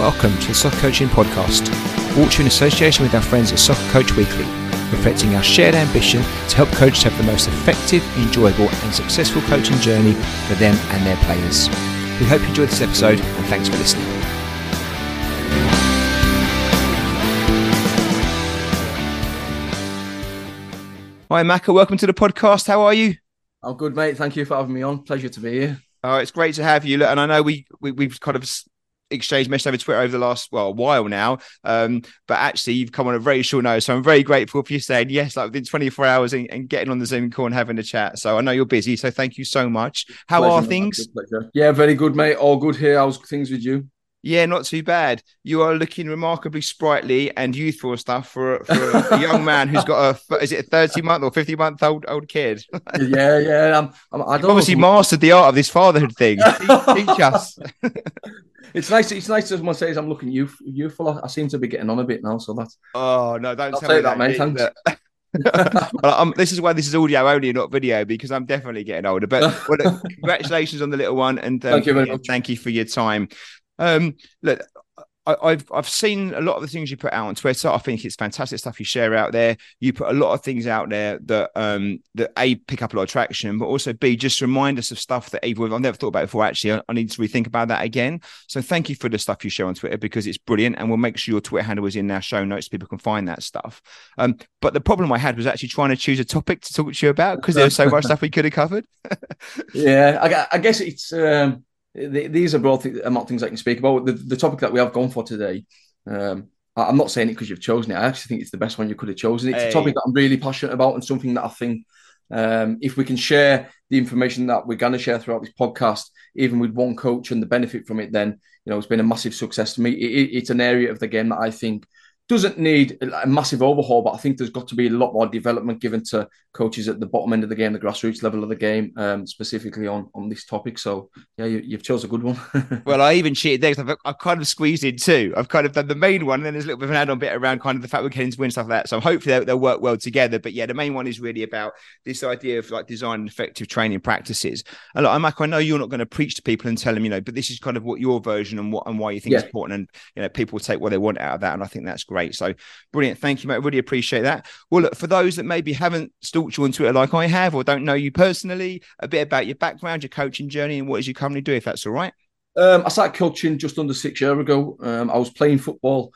Welcome to the Soccer Coaching Podcast, brought to you in association with our friends at Soccer Coach Weekly, reflecting our shared ambition to help coaches have the most effective, enjoyable and successful coaching journey for them and their players. We hope you enjoyed this episode and thanks for listening. Hi Maka, welcome to the podcast. How are you? I'm good, mate. Thank you for having me on. Pleasure to be here. Oh, it's great to have you. Look, and I know we've kind of exchanged messages over Twitter over the last, a while now. But actually, you've come on a very short notice. So I'm very grateful for you saying yes, like within 24 hours and getting on the Zoom call and having a chat. So I know you're busy. So thank you so much. How are things? Yeah, very good, mate. All good here. How's things with you? Yeah, not too bad. You are looking remarkably sprightly and youthful stuff for a young man who's got is it a 30-month or 50-month old kid? Yeah. I've obviously mastered the art of this fatherhood thing. Teach us. It's nice. It's nice as one says I'm looking youthful. I seem to be getting on a bit now, so that's. Oh no! Don't I'll tell me that, mate. Thanks. Well, this is why this is audio only, not video, because I'm definitely getting older. But well, congratulations on the little one, and thank you very much. Thank you for your time. Look, I've seen a lot of the things you put out on Twitter. I think it's fantastic stuff you share out there. You put a lot of things out there that that A, pick up a lot of traction, but also B, just remind us of stuff that either I've never thought about before. Actually, I need to rethink about that again. So thank you for the stuff you share on Twitter, because it's brilliant, and we'll make sure your Twitter handle is in our show notes so people can find that stuff. But the problem I had was actually trying to choose a topic to talk to you about, because there was so much stuff we could have covered. Yeah, I guess it's. These are both among things I can speak about. The topic that we have gone for today, I'm not saying it because you've chosen it. I actually think it's the best one you could have chosen. It's a topic that I'm really passionate about, and something that I think if we can share the information that we're going to share throughout this podcast, even with one coach and the benefit from it, then it's been a massive success to me. It's an area of the game that I think doesn't need a massive overhaul, but I think there's got to be a lot more development given to coaches at the bottom end of the game, the grassroots level of the game, specifically on this topic. So, yeah, you've chose a good one. Well, I even cheated there because I've kind of squeezed in two. I've kind of done the main one, and then there's a little bit of an add-on bit around kind of the fact we're getting to win stuff like that. So hopefully they'll work well together. But yeah, the main one is really about this idea of like designing effective training practices. And look, Maka, I know you're not going to preach to people and tell them, but this is kind of what your version and why you think it's important. And people will take what they want out of that, and I think that's great. So brilliant. Thank you, mate. I really appreciate that. Well, look, for those that maybe haven't stalked you on Twitter like I have, or don't know you personally, a bit about your background, your coaching journey, and what is you currently do, if that's all right. I started coaching just under 6 years ago. I was playing football.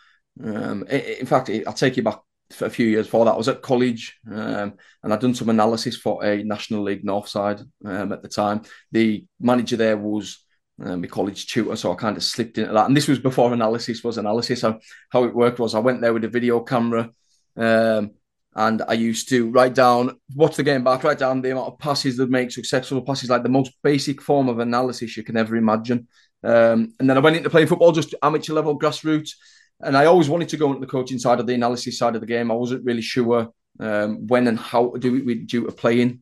In fact, I'll take you back for a few years before that. I was at college, and I'd done some analysis for a National League North side at the time. The manager there was my college tutor, so I kind of slipped into that. And this was before analysis was analysis. So how it worked was I went there with a video camera, and I used to watch the game back, write down the amount of passes that make successful passes, like the most basic form of analysis you can ever imagine. And then I went into playing football, just amateur level, grassroots. And I always wanted to go into the coaching side of the analysis side of the game. I wasn't really sure when and how to do it due to playing.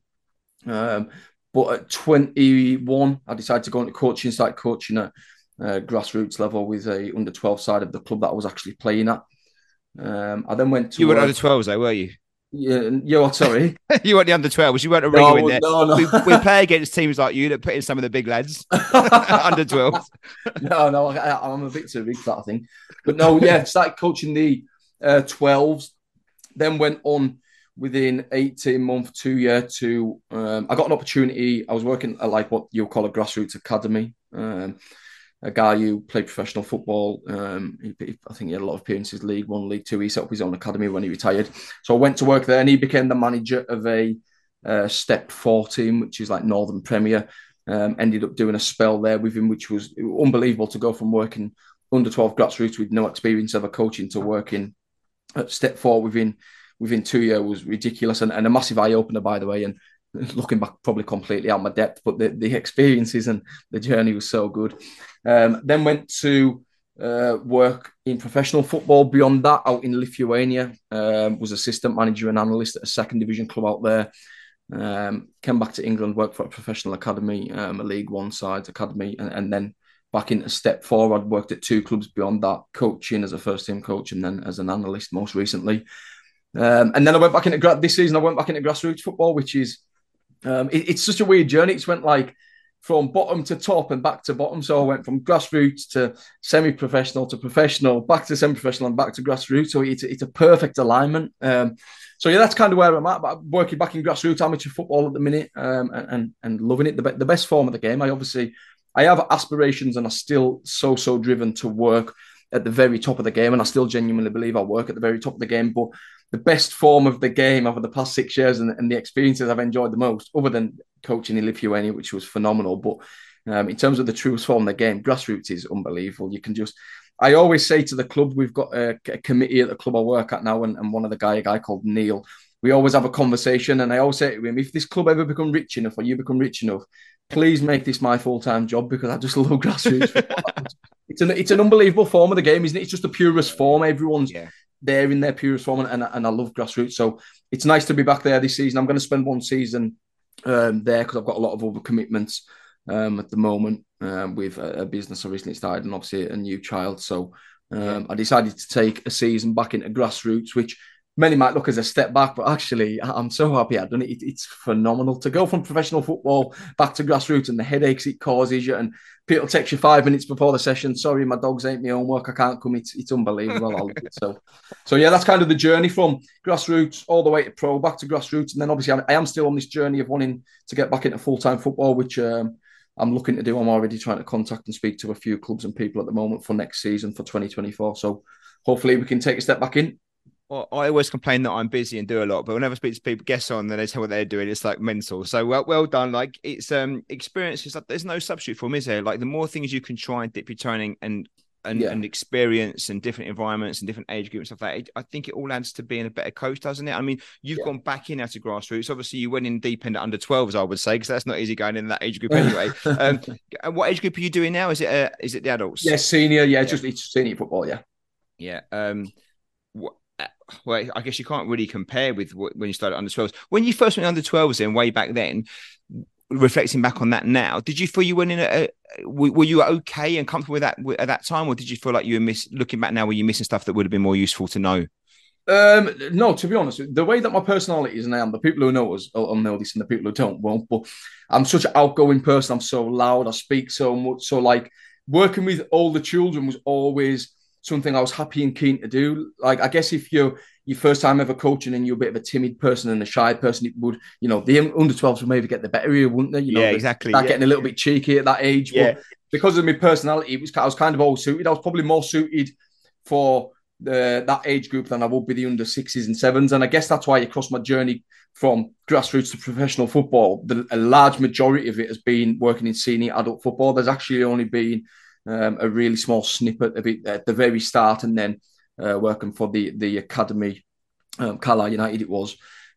But at 21, I decided to go into coaching, start coaching at grassroots level with a under 12 side of the club that I was actually playing at. I then went to. You were under 12s, though, were you? Yeah, sorry. You weren't the under 12s. You weren't a ringer in there. No. We play against teams like you that put in some of the big lads. Under 12s. No, I'm a bit too big for that, I think. But no, yeah, started coaching the 12s, then went on within 18 months, 2 years to, I got an opportunity. I was working at like what you'll call a grassroots academy. A guy who played professional football. I think he had a lot of appearances, League One, League Two. He set up his own academy when he retired. So I went to work there, and he became the manager of a Step 4 team, which is like Northern Premier. Ended up doing a spell there with him, which was unbelievable to go from working under 12 grassroots with no experience ever coaching to working at Step 4 within 2 years was ridiculous and a massive eye opener, by the way. And looking back, probably completely out of my depth, but the experiences and the journey was so good. Then went to work in professional football. Beyond that, out in Lithuania, was assistant manager and analyst at a second division club out there. Came back to England, worked for a professional academy, a League One side academy, and then back into Step 4. I'd worked at 2 clubs beyond that, coaching as a first team coach and then as an analyst most recently. And then I went back into this season. I went back into grassroots football, which is it's such a weird journey. It's went like from bottom to top and back to bottom. So I went from grassroots to semi-professional to professional, back to semi-professional and back to grassroots. So it's a perfect alignment. So yeah, that's kind of where I'm at. But I'm working back in grassroots amateur football at the minute, and loving it. The best form of the game. I have aspirations, and I'm still so driven to work at the very top of the game, and I still genuinely believe I work at the very top of the game. But the best form of the game over the past 6 years and the experiences I've enjoyed the most, other than coaching in Lithuania, which was phenomenal. But in terms of the truest form of the game, grassroots is unbelievable. I always say to the club, we've got a committee at the club I work at now, and one of a guy called Neil. We always have a conversation, and I always say to him, if this club ever become rich enough, or you become rich enough, please make this my full-time job, because I just love grassroots football. It's an unbelievable form of the game, isn't it? It's just the purest form. Everyone's there in their purest form, and I love grassroots. So it's nice to be back there this season. I'm going to spend one season there because I've got a lot of other commitments at the moment with a business I recently started, and obviously a new child. So I decided to take a season back into grassroots, which many might look as a step back, but actually I'm so happy I've done it. It's phenomenal to go from professional football back to grassroots, and the headaches it causes you, and people text you 5 minutes before the session, sorry, my dogs ain't my homework, I can't come. It's unbelievable. I love it. So yeah, that's kind of the journey from grassroots all the way to pro, back to grassroots. And then obviously I am still on this journey of wanting to get back into full-time football, which I'm looking to do. I'm already trying to contact and speak to a few clubs and people at the moment for next season, for 2024. So hopefully we can take a step back in. Well, I always complain that I'm busy and do a lot, but whenever I speak to people, guests on, then they tell what they're doing. It's like mental. So well done. Like, it's experience. Is like, there's no substitute for them, is there? Like, the more things you can try and dip your toe in and experience and different environments and different age groups and stuff like that, I think it all adds to being a better coach, doesn't it? I mean, you've gone back in out of grassroots. Obviously, you went in deep end at under 12s, I would say, because that's not easy going in that age group anyway. What age group are you doing now? Is it the adults? Yeah, senior. Yeah, just it's senior football. Yeah. Yeah. Well, I guess you can't really compare with when you started under 12s. When you first went under 12s, then way back then, reflecting back on that now, did you feel you went in were you okay and comfortable with that at that time, or did you feel like you were looking back now, were you missing stuff that would have been more useful to know? No, to be honest, the way that my personality is now, the people who know us will know this, and the people who don't won't. But I'm such an outgoing person. I'm so loud. I speak so much. So like, working with older children was always something I was happy and keen to do. Like, I guess if you're your first time ever coaching and you're a bit of a timid person and a shy person, it would, the under 12s would maybe get the better of you, wouldn't they? Exactly. Getting a little bit cheeky at that age. Yeah. But because of my personality, I was kind of all suited. I was probably more suited for that age group than I would be the under 6s and 7s. And I guess that's why across my journey from grassroots to professional football, a large majority of it has been working in senior adult football. There's actually only been a really small snippet of it at the very start, and then working for the academy, Carlisle United it was.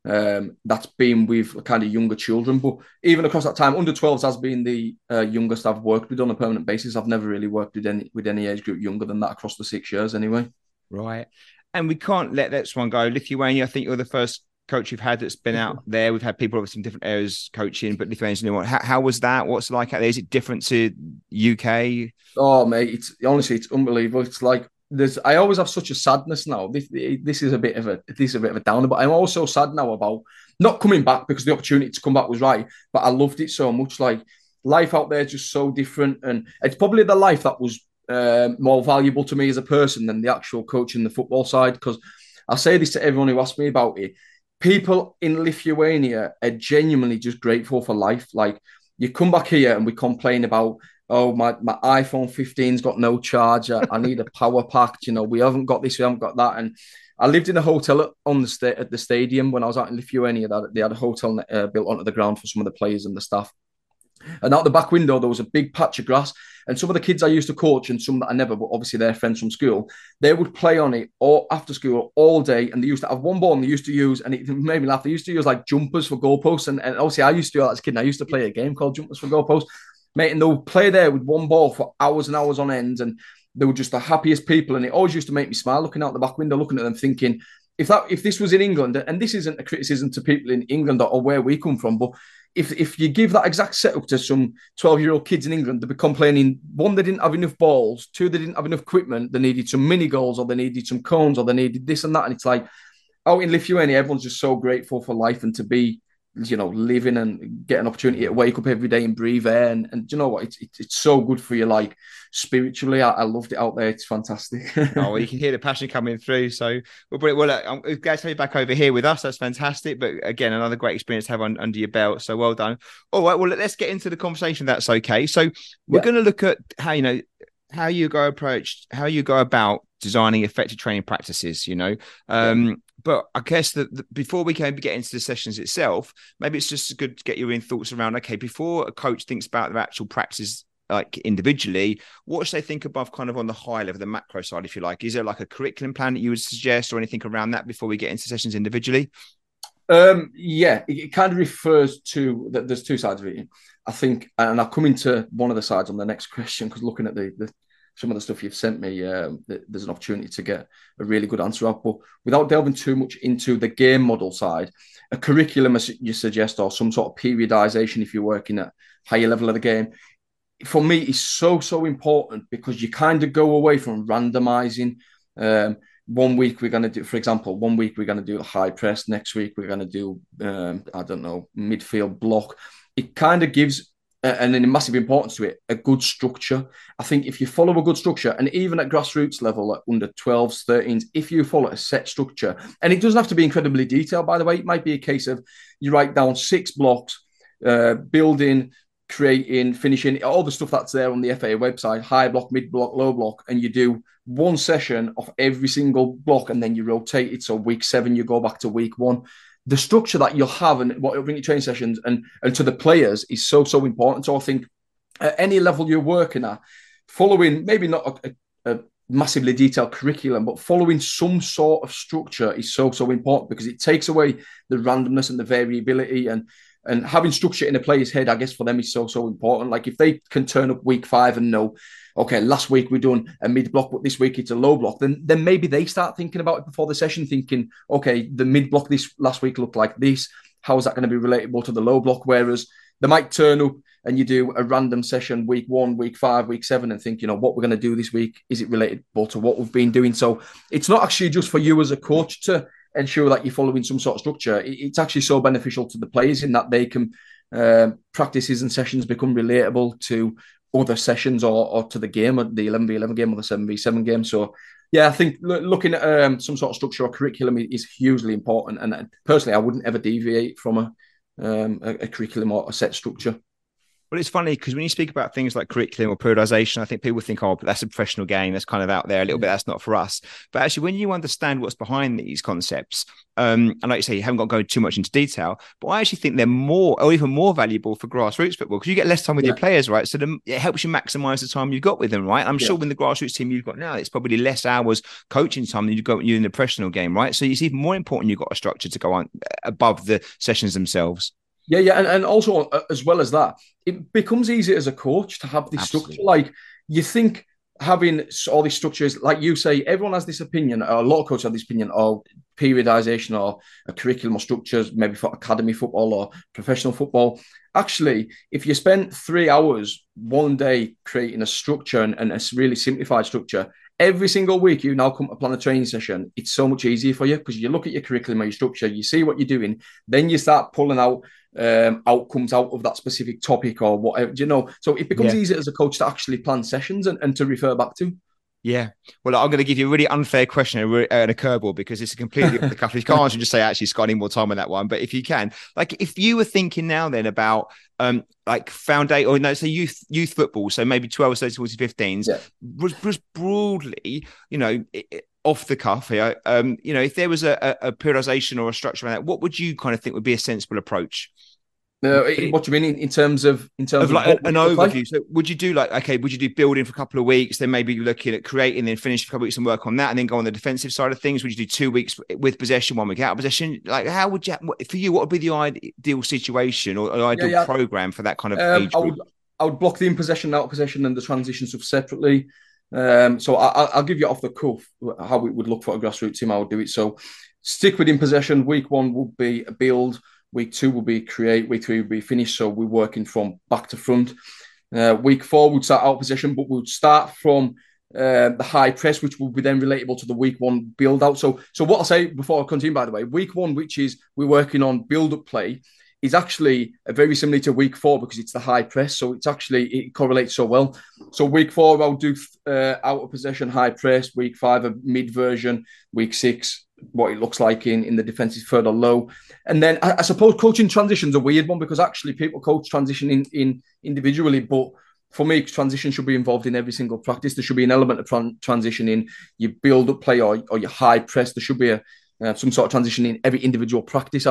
That's been with kind of younger children. But even across that time, under 12s has been the youngest I've worked with on a permanent basis. I've never really worked with any age group younger than that across the 6 years anyway. Right. And we can't let this one go. Lithuania, I think you're the first coach you've had that's been out there. We've had people obviously in different areas coaching, but Lithuania's a new one. How was that? What's it like out there? Is it different to UK? Oh, mate, it's unbelievable. It's like I always have such a sadness now. This is a bit of a downer, but I'm also sad now about not coming back, because the opportunity to come back was right. But I loved it so much. Like, life out there is just so different, and it's probably the life that was more valuable to me as a person than the actual coaching the football side. Because I say this to everyone who asks me about it. People in Lithuania are genuinely just grateful for life. Like, you come back here and we complain about, oh, my iPhone 15's got no charger. I need a power pack. We haven't got this, we haven't got that. And I lived in a hotel at the stadium when I was out in Lithuania. They had a hotel built onto the ground for some of the players and the staff. And out the back window, there was a big patch of grass. And some of the kids I used to coach, and some that I never, but obviously they're friends from school, they would play on it all after school all day. And they used to have one ball, and they used to use, and it made me laugh, they used to use like jumpers for goalposts. And obviously I used to do that as a kid. And I used to play a game called Jumpers for Goalposts. Mate, and they would play there with one ball for hours and hours on end. And they were just the happiest people. And it always used to make me smile looking out the back window, looking at them thinking, if this was in England, and this isn't a criticism to people in England or where we come from, but if you give that exact setup to some 12-year-old kids in England, they'd be complaining, one, they didn't have enough balls, two, they didn't have enough equipment, they needed some mini goals, or they needed some cones, or they needed this and that. And it's like, out in Lithuania, everyone's just so grateful for life and to be living and get an opportunity to wake up every day and breathe air. And you know what? It's so good for you, like spiritually. I loved it out there. It's fantastic. Oh, well, you can hear the passion coming through. So, I'm glad to have you back over here with us. That's fantastic. But again, another great experience to have under your belt. So well done. All right. Well, let's get into the conversation. That's okay. So we're going to look at how you go about designing effective training practices. But I guess that before we can get into the sessions itself, maybe it's just good to get your own thoughts around, okay, before a coach thinks about their actual practice, like individually, what should they think above kind of on the high level, the macro side, if you like? Is there like a curriculum plan that you would suggest or anything around that before we get into sessions individually? It kind of refers to that. There's two sides of it, I think, and I'll come into one of the sides on the next question, because looking at the some of the stuff you've sent me, there's an opportunity to get a really good answer out. But without delving too much into the game model side, a curriculum, as you suggest, or some sort of periodization if you're working at higher level of the game, for me is so important, because you kind of go away from randomizing. 1 week we're going to do, for example, 1 week we're going to do a high press. Next week we're going to do, midfield block. It kind of gives, and then massive importance to it, a good structure. I think if you follow a good structure, and even at grassroots level, at under 12s, 13s, if you follow a set structure, and it doesn't have to be incredibly detailed, by the way, it might be a case of you write down 6 blocks, building, creating, finishing, all the stuff that's there on the FA website, high block, mid block, low block, and you do one session of every single block, and then you rotate it. So week 7, you go back to week 1. The structure that you'll have and what you'll bring your training sessions and to the players is so important. So I think at any level you're working at, following maybe not a massively detailed curriculum, but following some sort of structure is so important, because it takes away the randomness and the variability, and having structure in a player's head, I guess, for them is so important. Like if they can turn up week 5 and know, okay, last week we're doing a mid block, but this week it's a low block, then maybe they start thinking about it before the session, thinking, okay, the mid block this last week looked like this. How is that going to be relatable to the low block? Whereas they might turn up and you do a random session week 1, week 5, week 7, and think, what we're going to do this week, is it relatable to what we've been doing? So it's not actually just for you as a coach to ensure that you're following some sort of structure. It's actually so beneficial to the players in that they can practices and sessions become relatable to other sessions or to the game, or the 11v11 game or the 7v7 game. So yeah, I think looking at some sort of structure or curriculum is hugely important. And personally, I wouldn't ever deviate from a curriculum or a set structure. Well, it's funny because when you speak about things like curriculum or periodization, I think people think, oh, that's a professional game. That's kind of out there a little bit. That's not for us. But actually, when you understand what's behind these concepts, and like you say, you haven't got to go too much into detail, but I actually think they're more or even more valuable for grassroots football, because you get less time with your players, right? So it helps you maximize the time you've got with them, right? I'm sure when the grassroots team you've got now, it's probably less hours coaching time than you've got in the professional game, right? So it's even more important you've got a structure to go on above the sessions themselves. Yeah. And also, as well as that, it becomes easier as a coach to have this structure. Like, you think having all these structures, like you say, everyone has this opinion, or a lot of coaches have this opinion, or periodization or a curriculum or structures, maybe for academy football or professional football. Actually, if you spend 3 hours one day creating a structure and a really simplified structure, every single week you now come to plan a training session, it's so much easier for you, because you look at your curriculum or your structure, you see what you're doing, then you start pulling out outcomes out of that specific topic or whatever, so it becomes easier as a coach to actually plan sessions and to refer back to. Yeah. Well, I'm going to give you a really unfair question and a curveball, because it's a completely off the cuff. You can't answer, just say, actually, Scott, I need more time on that one. But if you can, like, if you were thinking now then about like foundation, or no, say youth football, so maybe 12, 13, 14, 15s, was broadly, off the cuff here, if there was a periodization or a structure around that, what would you kind of think would be a sensible approach? What do you mean in terms of like an overview? So would you do would you do building for a couple of weeks, then maybe looking at creating, then finish for a couple of weeks and work on that, and then go on the defensive side of things? Would you do 2 weeks with possession, 1 week out of possession? Like, how would you, for you, what would be the ideal situation or ideal program for that kind of age group? I would block the in possession, out of possession, and the transition stuff separately. So I'll give you off the cuff how we would look for a grassroots team. I would do it. So stick with in possession. Week 1 would be a build. Week 2 will be create. Week 3 will be finish. So we're working from back to front. Week 4 would start out possession, but we'll start from the high press, which will be then relatable to the week 1 build out. So what I'll say before I continue, by the way, week 1, which is we're working on build up play, is actually very similar to week 4 because it's the high press. So it correlates so well. So week 4, I'll do out of possession, high press. Week 5, a mid version. Week 6, what it looks like in the defensive third or low. And then I suppose coaching transition's a weird one because actually people coach transition in individually, but for me, transition should be involved in every single practice. There should be an element of transition in your build-up play or your high press. There should be some sort of transition in every individual practice.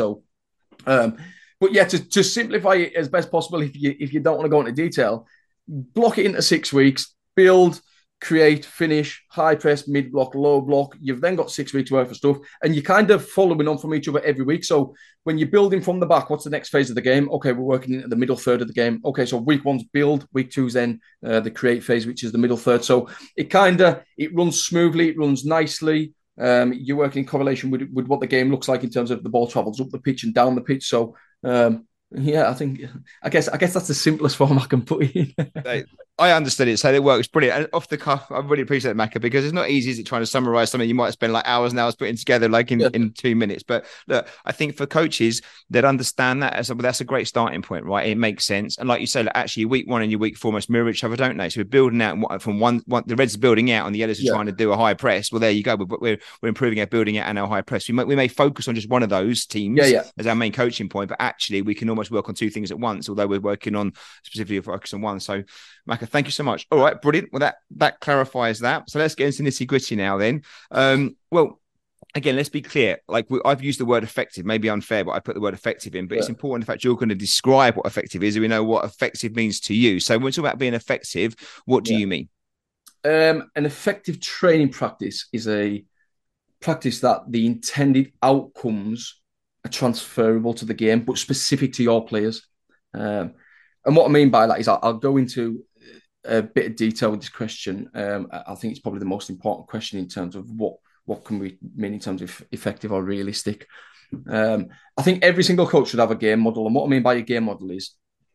But yeah, to simplify it as best possible, if you don't want to go into detail, block it into 6 weeks, build, create, finish, high press, mid block, low block. You've then got 6 weeks worth of stuff, and you're kind of following on from each other every week. So when you're building from the back, what's the next phase of the game? Okay, we're working into the middle third of the game. Okay, so week 1's build, week 2's then the create phase, which is the middle third. So it runs smoothly, it runs nicely. You're working in correlation with what the game looks like in terms of the ball travels up the pitch and down the pitch. So yeah, I guess that's the simplest form I can put it in. I understood it, so it works brilliant. And off the cuff, I really appreciate it, Macca, because it's not easy, is it, trying to summarize something you might spend like hours and hours putting together, like in 2 minutes. But look, I think for coaches that understand that, that's a great starting point, right? It makes sense. And like you say, like, actually, week 1 and your week 4 almost mirror each other, don't they? So we're building out from one the Reds are building out and the Yellows are trying to do a high press. Well, there you go. But we're improving our building out and our high press. We may focus on just one of those teams as our main coaching point, but actually we can almost work on 2 things at once, although we're working on specifically focus on one. So Macca, thank you so much. All right, brilliant. Well, that clarifies that. So let's get into nitty gritty now then. Well, again, let's be clear. Like I've used the word effective, maybe unfair, but I put the word effective in. But it's important the fact you're going to describe what effective is, and we know what effective means to you. So when we talk about being effective, what do you mean? An effective training practice is a practice that the intended outcomes are transferable to the game, but specific to your players. And what I mean by that is I'll go into a bit of detail with this question. I think it's probably the most important question in terms of what can we mean in terms of effective or realistic. I think every single coach should have a game model. And what I mean by a game model is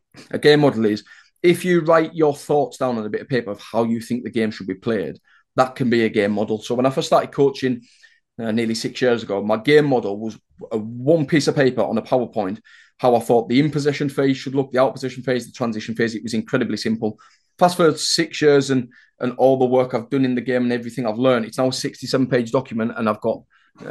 if you write your thoughts down on a bit of paper of how you think the game should be played, that can be a game model. So when I first started coaching nearly 6 years ago, my game model was one piece of paper on a PowerPoint, how I thought the in-possession phase should look, the out-possession phase, the transition phase. It was incredibly simple. Fast forward 6 years and all the work I've done in the game and everything I've learned, it's now a 67-page document, and I've got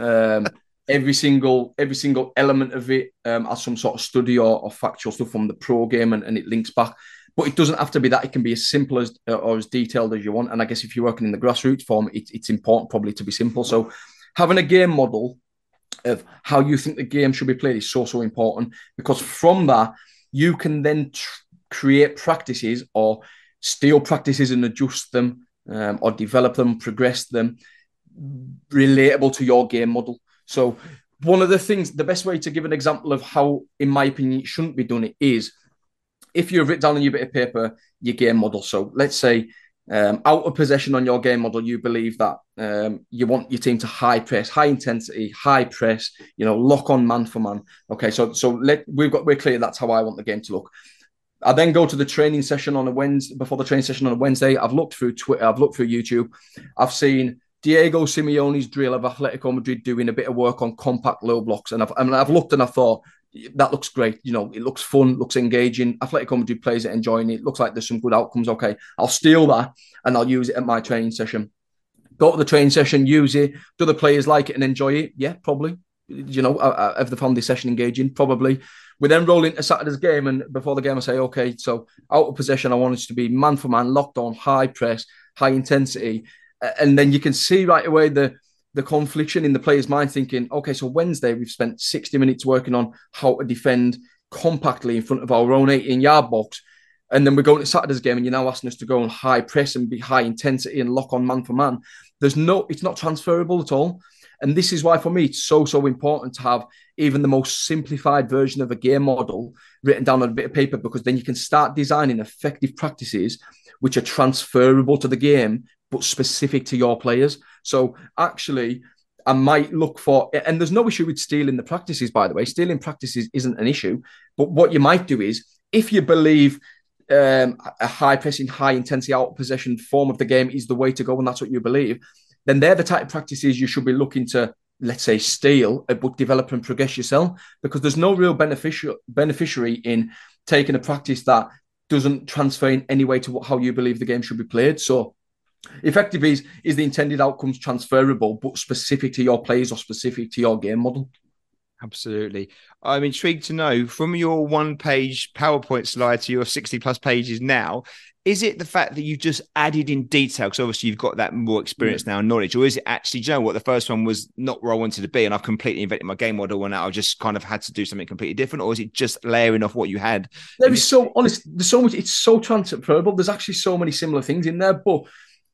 every single element of it as some sort of study or factual stuff from the pro game, and it links back. But it doesn't have to be that. It can be as simple as or as detailed as you want. And I guess if you're working in the grassroots form, it's important probably to be simple. So having a game model of how you think the game should be played is so important, because from that you can then create practices or steal practices and adjust them or develop them, progress them, relatable to your game model. So one of the things, the best way to give an example of how, in my opinion, it shouldn't be done is if you've written down on your bit of paper your game model. So let's say out of possession on your game model, you believe that you want your team to high press, high intensity, high press, lock on man for man. Okay, so we're clear that's how I want the game to look. I then go to the training session on a Wednesday. Before the training session on a Wednesday, I've looked through Twitter, I've looked through YouTube, I've seen Diego Simeone's drill of Atletico Madrid doing a bit of work on compact low blocks, and I've looked and I thought that looks great. It looks fun, looks engaging. Atletico Madrid players are enjoying it. Looks like there's some good outcomes. Okay, I'll steal that and I'll use it at my training session. Go to the training session, use it. Do the players like it and enjoy it? Yeah, probably. Have they found this session engaging? Probably. We then roll into Saturday's game, and before the game, I say, okay, so out of possession, I want it to be man for man, locked on, high press, high intensity. And then you can see right away the confliction in the player's mind thinking, okay, so Wednesday, we've spent 60 minutes working on how to defend compactly in front of our own 18-yard box. And then we're going to Saturday's game, and you're now asking us to go on high press and be high intensity and lock on man for man. It's not transferable at all. And this is why, for me, it's so important to have even the most simplified version of a game model written down on a bit of paper, because then you can start designing effective practices which are transferable to the game, but specific to your players. So actually, I might look for, and there's no issue with stealing the practices, by the way. Stealing practices isn't an issue. But what you might do is, if you believe a high pressing, high intensity out possession form of the game is the way to go, and that's what you believe, then they're the type of practices you should be looking to let's say, steal, but develop and progress yourself, because there's no real beneficiary in taking a practice that doesn't transfer in any way to how you believe the game should be played. So effectively, is the intended outcomes transferable, but specific to your players or specific to your game model? Absolutely. I'm intrigued to know, from your 1-page PowerPoint slide to your 60 plus pages now, is it the fact that you just added in detail? Because obviously you've got that more experience now and knowledge, or is it actually, do you know what, the first one was not where I wanted to be and I've completely invented my game model and now I've just kind of had to do something completely different? Or is it just layering off what you had? There is so honest, there's so much, it's so transferable. There's actually so many similar things in there, but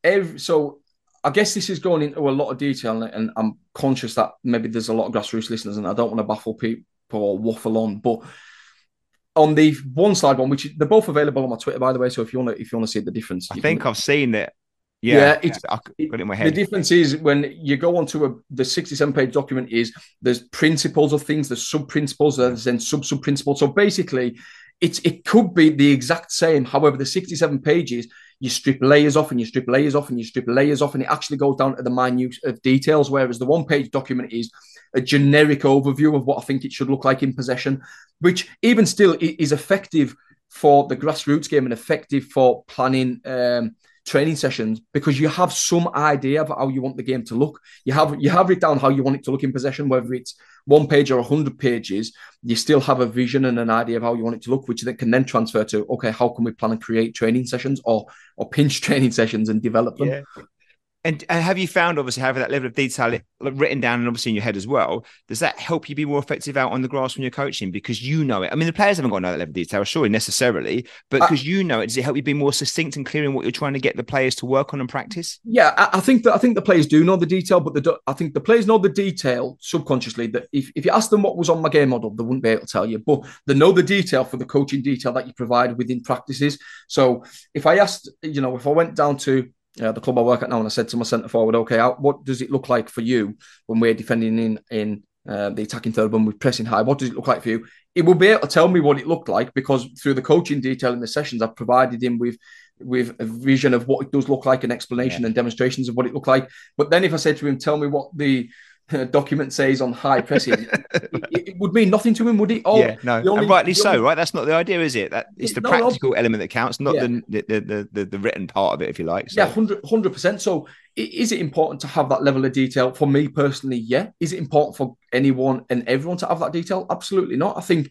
so I guess this is going into a lot of detail, and I'm conscious that maybe there's a lot of grassroots listeners, and I don't want to baffle people or waffle on. But on the one side one, which they're both available on my Twitter, by the way. So if you want to see the difference, I think I've seen it. Yeah, I got it in my head. The difference is when you go onto the 67-page document, is there's principles of things, there's sub-principles, there's then sub-principles. So basically, it could be the exact same. However, the 67 pages, you strip layers off and you strip layers off and you strip layers off, and it actually goes down to the minute of details, whereas the 1-page document is a generic overview of what I think it should look like in possession, which even still is effective for the grassroots game and effective for planning training sessions, because you have some idea of how you want the game to look. You have it down how you want it to look in possession, whether it's 1 page or 100 pages, you still have a vision and an idea of how you want it to look, which then can then transfer to, okay, how can we plan and create training sessions or pinch training sessions and develop them? Yeah. And have you found, obviously, having that level of detail written down and obviously in your head as well, does that help you be more effective out on the grass when you're coaching? Because you know it. I mean, the players haven't got to know that level of detail, surely, necessarily, but because you know it, does it help you be more succinct and clear in what you're trying to get the players to work on and practice? Yeah, I think the players do know the detail, but I think the players know the detail subconsciously, that if you ask them what was on my game model, they wouldn't be able to tell you, but they know the detail for the coaching detail that you provide within practices. So if I asked, if I went down to the club I work at now, and I said to my centre forward, okay, what does it look like for you when we're defending in the attacking third, when we're pressing high? What does it look like for you? It will be able to tell me what it looked like, because through the coaching detail in the sessions, I've provided him with a vision of what it does look like, an explanation and demonstrations of what it looked like. But then if I said to him, tell me what the document says on high pressing, it would mean nothing to him, would it? And rightly so, right? That's not the idea, is it? That it's the practical element that counts, not the written part of it, if you like. So. Yeah, 100%. So is it important to have that level of detail? For me personally, yeah. Is it important for anyone and everyone to have that detail? Absolutely not. I think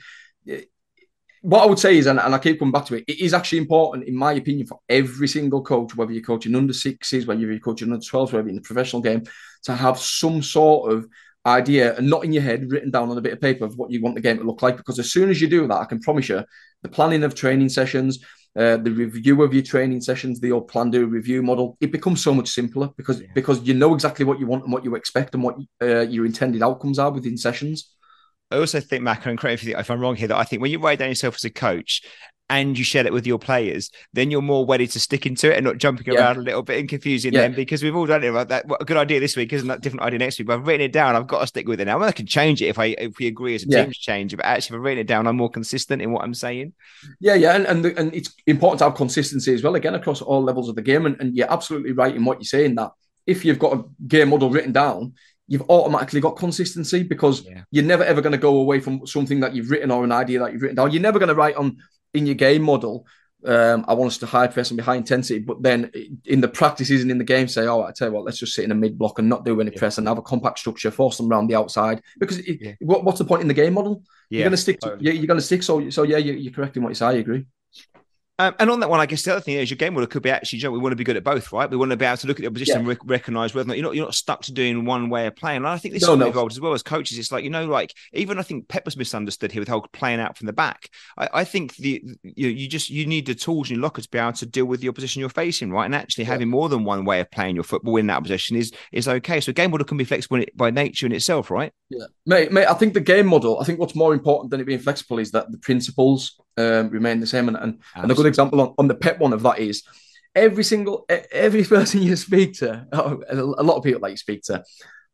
what I would say is, and I keep coming back to it, it is actually important, in my opinion, for every single coach, whether you're coaching under 6s, whether you're coaching under 12s, whether you're in the professional game, to have some sort of idea, and not in your head, written down on a bit of paper, of what you want the game to look like. Because as soon as you do that, I can promise you, the planning of training sessions, the review of your training sessions, the old plan, do, review model, it becomes so much simpler, because you know exactly what you want and what you expect and what your intended outcomes are within sessions. I also think, Mac, and correct me if I'm wrong here, that I think when you write down yourself as a coach and you share it with your players, then you're more ready to stick into it and not jumping around a little bit and confusing them, because we've all done it about that. What a good idea this week, isn't that different idea next week? But I've written it down. I've got to stick with it now. I can change it if we agree as a team to change it. But actually, if I've written it down, I'm more consistent in what I'm saying. Yeah. And it's important to have consistency as well, again, across all levels of the game. And you're absolutely right in what you're saying, that if you've got a game model written down, you've automatically got consistency, because you're never ever going to go away from something that you've written or an idea that you've written down. You're never going to write in your game model, I want us to high press and be high intensity, but then in the practices and in the game say, I tell you what, let's just sit in a mid block and not do any press and have a compact structure, force them around the outside. Because what's the point in the game model? You're going to stick. You're going to stick. So you're correct in what you say. I agree. And on that one, I guess the other thing is your game model could be actually, we want to be good at both, right? We want to be able to look at the opposition and recognise whether or not you're not stuck to doing one way of playing. And I think this is involved as well as coaches. It's like, even I think Pep was misunderstood here with the whole playing out from the back. I think you need the tools in your locker to be able to deal with the opposition you're facing, right? And actually having more than one way of playing your football in that position is okay. So game model can be flexible by nature in itself, right? Yeah, mate. I think the game model, I think what's more important than it being flexible is that the principles remain the same. And a good example on the Pep one of that is every person you speak to, a lot of people that you speak to,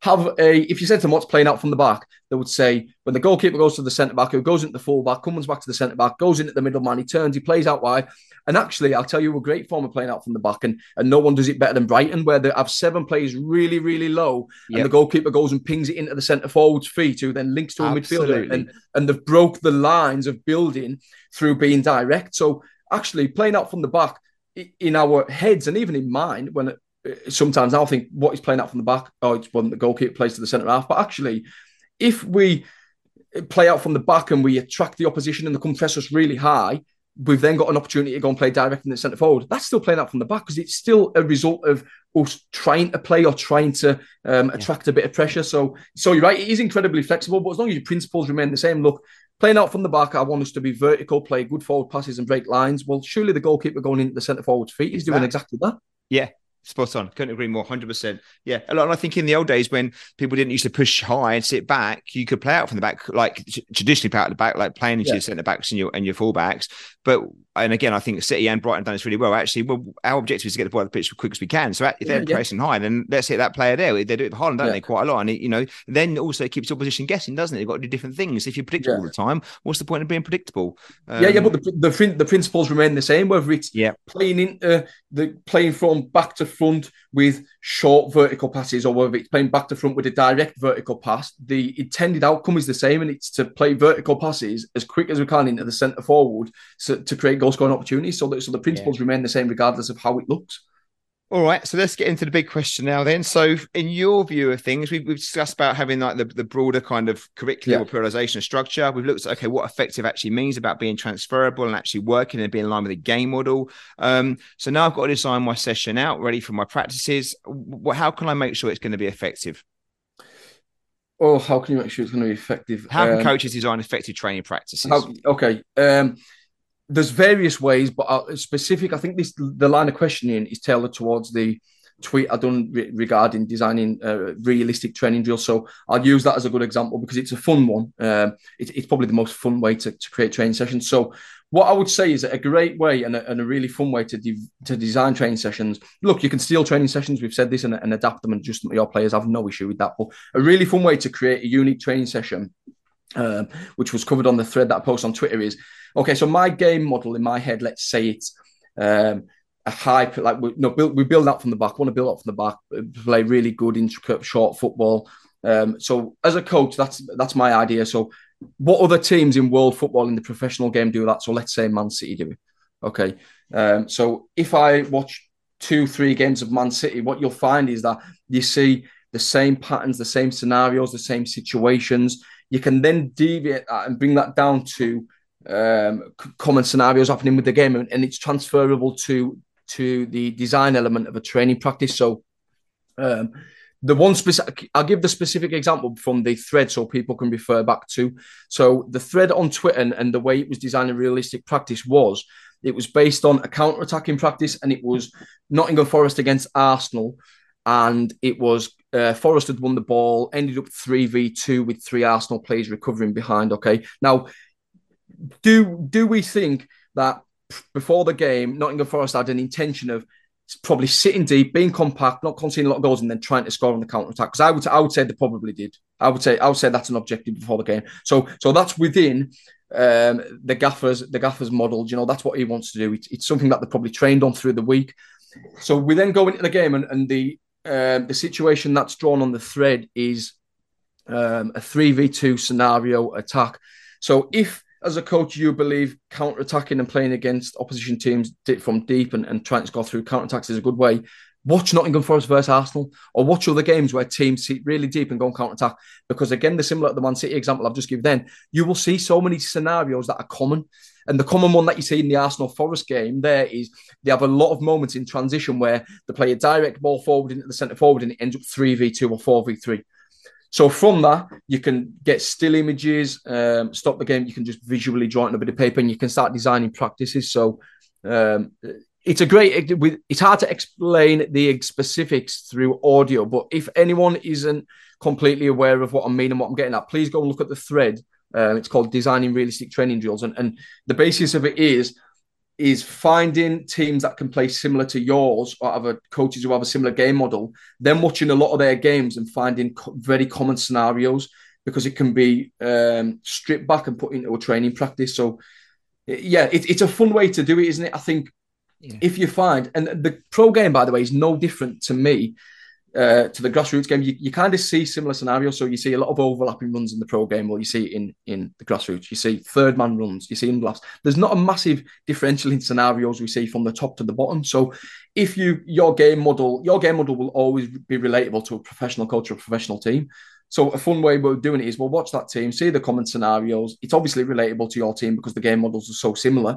if you said to them what's playing out from the back, they would say when the goalkeeper goes to the centre back, who goes into the full back, comes back to the centre back, goes into the middle man, he turns, he plays out wide. And actually, I'll tell you a great form of playing out from the back, and no one does it better than Brighton, where they have 7 players really, really low, and the goalkeeper goes and pings it into the centre forward's feet, who then links to a midfielder, and they've broke the lines of building through being direct. So actually, playing out from the back in our heads, and even in mine, when sometimes I'll think, what is playing out from the back? Oh, it's when the goalkeeper plays to the centre half. But actually, if we play out from the back and we attract the opposition and they come press us really high, we've then got an opportunity to go and play direct in the centre forward. That's still playing out from the back because it's still a result of us trying to play or trying to attract a bit of pressure. So you're right, it is incredibly flexible, but as long as your principles remain the same, look, playing out from the back, I want us to be vertical, play good forward passes and break lines. Well, surely the goalkeeper going into the centre forward's feet is doing exactly that. Yeah. Spot on. Couldn't agree more. 100%. Yeah. A lot. And I think in the old days when people didn't used to push high and sit back, you could play out from the back, like traditionally play out the back, like playing into your centre backs and your full backs. And again, I think City and Brighton done this really well. Actually, our objective is to get the ball on the pitch as quick as we can. So if they're pressing high, then let's hit that player there. They do it with Haaland, don't they? Quite a lot. And then also keeps the opposition guessing, doesn't it? You've got to do different things. If you're predictable all the time, what's the point of being predictable? But the principles remain the same. Whether it's playing from back to front with short vertical passes, or whether it's playing back to front with a direct vertical pass, the intended outcome is the same, and it's to play vertical passes as quick as we can into the centre forward to create goal scoring opportunities. So the principles remain the same regardless of how it looks. All right, so let's get into the big question now then. So in your view of things, we've discussed about having like the broader kind of curriculum or periodization of structure. We've looked at, okay, what effective actually means about being transferable and actually working and being in line with the game model. So now I've got to design my session out, ready for my practices. How can I make sure it's going to be effective? Oh, how can you make sure it's going to be effective? How can coaches design effective training practices? There's various ways, but specific. I think the line of questioning is tailored towards the tweet I've done regarding designing realistic training drills. So I'll use that as a good example because it's a fun one. It's probably the most fun way to create training sessions. So what I would say is a great way and a really fun way to design training sessions. Look, you can steal training sessions. We've said this and adapt them and adjust them to your players. I have no issue with that. But a really fun way to create a unique training session, which was covered on the thread that I post on Twitter, is okay. So my game model in my head, let's say it's a high, like we build up from the back. Want to build up from the back, play really good, intricate, short football. So as a coach, that's my idea. So what other teams in world football in the professional game do that? So let's say Man City do it. Okay. So if I watch 2-3 games of Man City, what you'll find is that you see the same patterns, the same scenarios, the same situations. You can then deviate that and bring that down to common scenarios happening with the game, and it's transferable to the design element of a training practice. So the one specific, I'll give the specific example from the thread so people can refer back to. So the thread on Twitter and the way it was designed in realistic practice was, it was based on a counter-attacking practice, and it was Nottingham Forest against Arsenal, and it was Forest had won the ball, ended up 3v2 with 3 Arsenal players recovering behind. Okay, now do we think that before the game, Nottingham Forest had an intention of probably sitting deep, being compact, not conceding a lot of goals, and then trying to score on the counter attack? Because I would say they probably did. I would say that's an objective before the game. So that's within the gaffer's model. You know, that's what he wants to do. It's something that they probably trained on through the week. So we then go into the game, and the situation that's drawn on the thread is a 3v2 scenario attack. So if, as a coach, you believe counter-attacking and playing against opposition teams from deep and trying to score through counter-attacks is a good way, watch Nottingham Forest versus Arsenal, or watch other games where teams sit really deep and go on counter-attack. Because again, the similar to the Man City example I've just given then, you will see so many scenarios that are common. And the common one that you see in the Arsenal Forest game there is they have a lot of moments in transition where they play a direct ball forward into the centre forward and it ends up 3v2 or 4v3. So from that, you can get still images, stop the game. You can just visually draw it on a bit of paper and you can start designing practices. So it's hard to explain the specifics through audio, but if anyone isn't completely aware of what I mean and what I'm getting at, please go and look at the thread. It's called Designing Realistic Training Drills. And the basis of it is is finding teams that can play similar to yours or other coaches who have a similar game model, then watching a lot of their games and finding very common scenarios because it can be stripped back and put into a training practice. So, yeah, it's a fun way to do it, isn't it? I think if you find, and the pro game, by the way, is no different to me to the grassroots game. You kind of see similar scenarios. So you see a lot of overlapping runs in the pro game, or you see it in the grassroots. You see third man runs, you see in blast. There's not a massive differential in scenarios we see from the top to the bottom. So if your game model will always be relatable to a professional coach or a professional team. So a fun way we're doing it is we'll watch that team, see the common scenarios. It's obviously relatable to your team because the game models are so similar.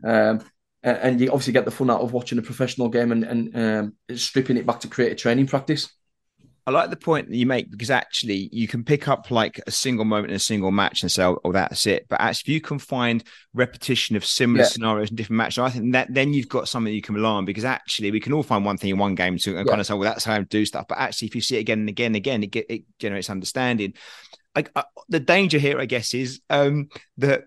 And you obviously get the fun out of watching a professional game and stripping it back to create a training practice. I like the point that you make because actually you can pick up like a single moment in a single match and say, oh, that's it. But actually, if you can find repetition of similar scenarios in different matches, I think that then you've got something you can rely on because actually we can all find one thing in one game and kind of say, well, that's how I do stuff. But actually, if you see it again and again and again, it generates understanding. The danger here, I guess, is that,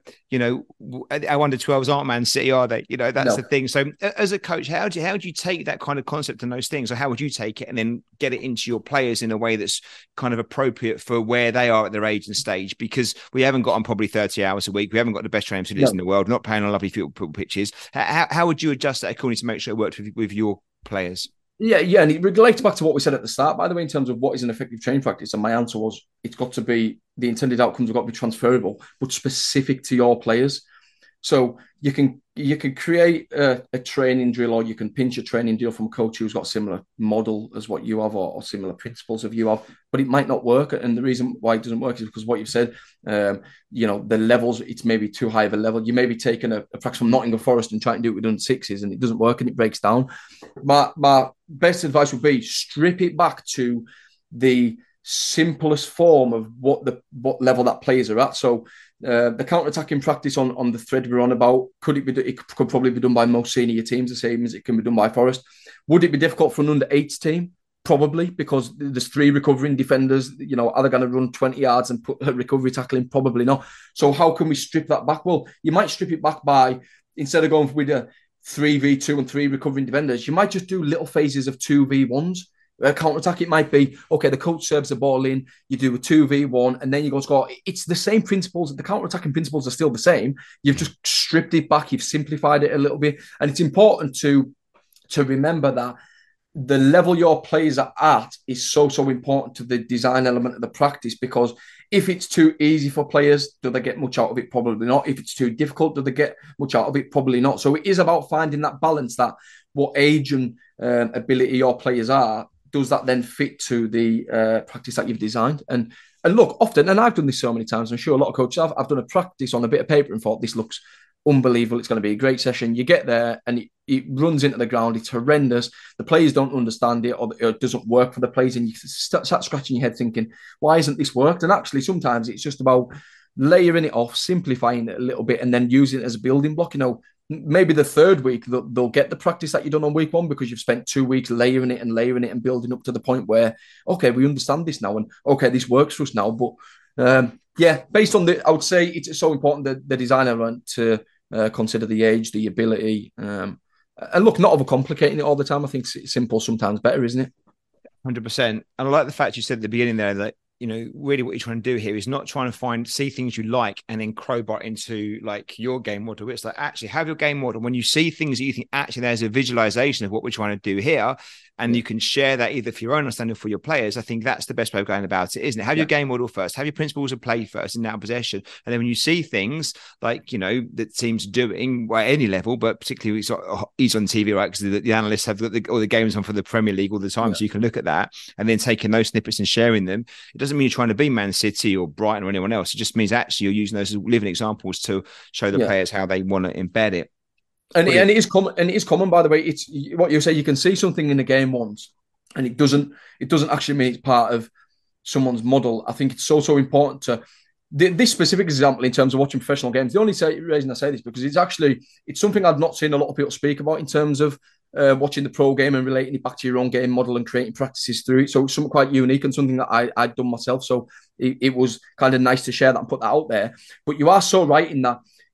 our under 12s aren't Man City, are they? That's the thing. So as a coach, how do you take that kind of concept and those things, or how would you take it and then get it into your players in a way that's kind of appropriate for where they are at their age and stage? Because we haven't got on probably 30 hours a week. We haven't got the best training facilities in the world. We're not playing on lovely football pitches. How would you adjust that accordingly to make sure it worked with your players? Yeah, and it relates back to what we said at the start, by the way, in terms of what is an effective training practice. And my answer was, it's got to be, the intended outcomes have got to be transferable, but specific to your players. So you can create a training drill, or you can pinch a training drill from a coach who's got a similar model as what you have, or similar principles of you have, but it might not work. And the reason why it doesn't work is because what you've said, the levels, it's maybe too high of a level. You may be taking a practice from Nottingham Forest and trying to do it with under sixes, and it doesn't work and it breaks down. My best advice would be strip it back to the simplest form of what level that players are at. So the counter-attacking practice on the thread we're on about, it could probably be done by most senior teams the same as it can be done by Forest. Would it be difficult for an under-8s team? Probably, because there's 3 recovering defenders. Are they going to run 20 yards and put a recovery tackle in? Probably not. So how can we strip that back? Well, you might strip it back by, instead of going with a 3v2 and 3 recovering defenders, you might just do little phases of 2v1s. Counter-attack, it might be, okay, the coach serves the ball in, you do a 2v1, and then you go score. It's the same principles. The counter-attacking principles are still the same. You've just stripped it back. You've simplified it a little bit. And it's important to remember that the level your players are at is so important to the design element of the practice, because if it's too easy for players, do they get much out of it? Probably not. If it's too difficult, do they get much out of it? Probably not. So it is about finding that balance, that what age and ability your players are, does that then fit to the practice that you've designed? And look, often, and I've done this so many times, I'm sure a lot of coaches have, I've done a practice on a bit of paper and thought, this looks unbelievable, it's going to be a great session. You get there and it runs into the ground, it's horrendous. The players don't understand it, or it doesn't work for the players, and you start scratching your head thinking, why isn't this worked? And actually, sometimes it's just about layering it off, simplifying it a little bit, and then using it as a building block. Maybe the third week they'll get the practice that you've done on week 1, because you've spent 2 weeks layering it and building up to the point where, okay, we understand this now, and okay, this works for us now. But based on I would say it's so important that the designer want to consider the age, the ability, and look, not overcomplicating it all the time. I think it's simple sometimes better, isn't it? 100%. And I like the fact you said at the beginning there that, really what you're trying to do here is not trying to see things you like and then crowbar into like your game model. It's like, actually have your game model. When you see things that you think, actually, there's a visualization of what we're trying to do here, and you can share that either for your own understanding or for your players. I think that's the best way of going about it, isn't it? Have your game model first, have your principles of play first in that possession. And then when you see things like, that teams doing at any level, but particularly he's on TV, right? Because the analysts have all the games on for the Premier League all the time. So you can look at that and then taking those snippets and sharing them. It doesn't mean you're trying to be Man City or Brighton or anyone else. It just means actually you're using those as living examples to show the players how they want to embed it. And it is common. And it is common, by the way. It's what you say. You can see something in the game once, and it doesn't actually mean it's part of someone's model. I think it's so important to this specific example in terms of watching professional games. The only reason I say this because it's something I've not seen a lot of people speak about in terms of watching the pro game and relating it back to your own game model and creating practices through it. So it's something quite unique and something that I'd done myself. So it was kind of nice to share that and put that out there. But you are so right in that.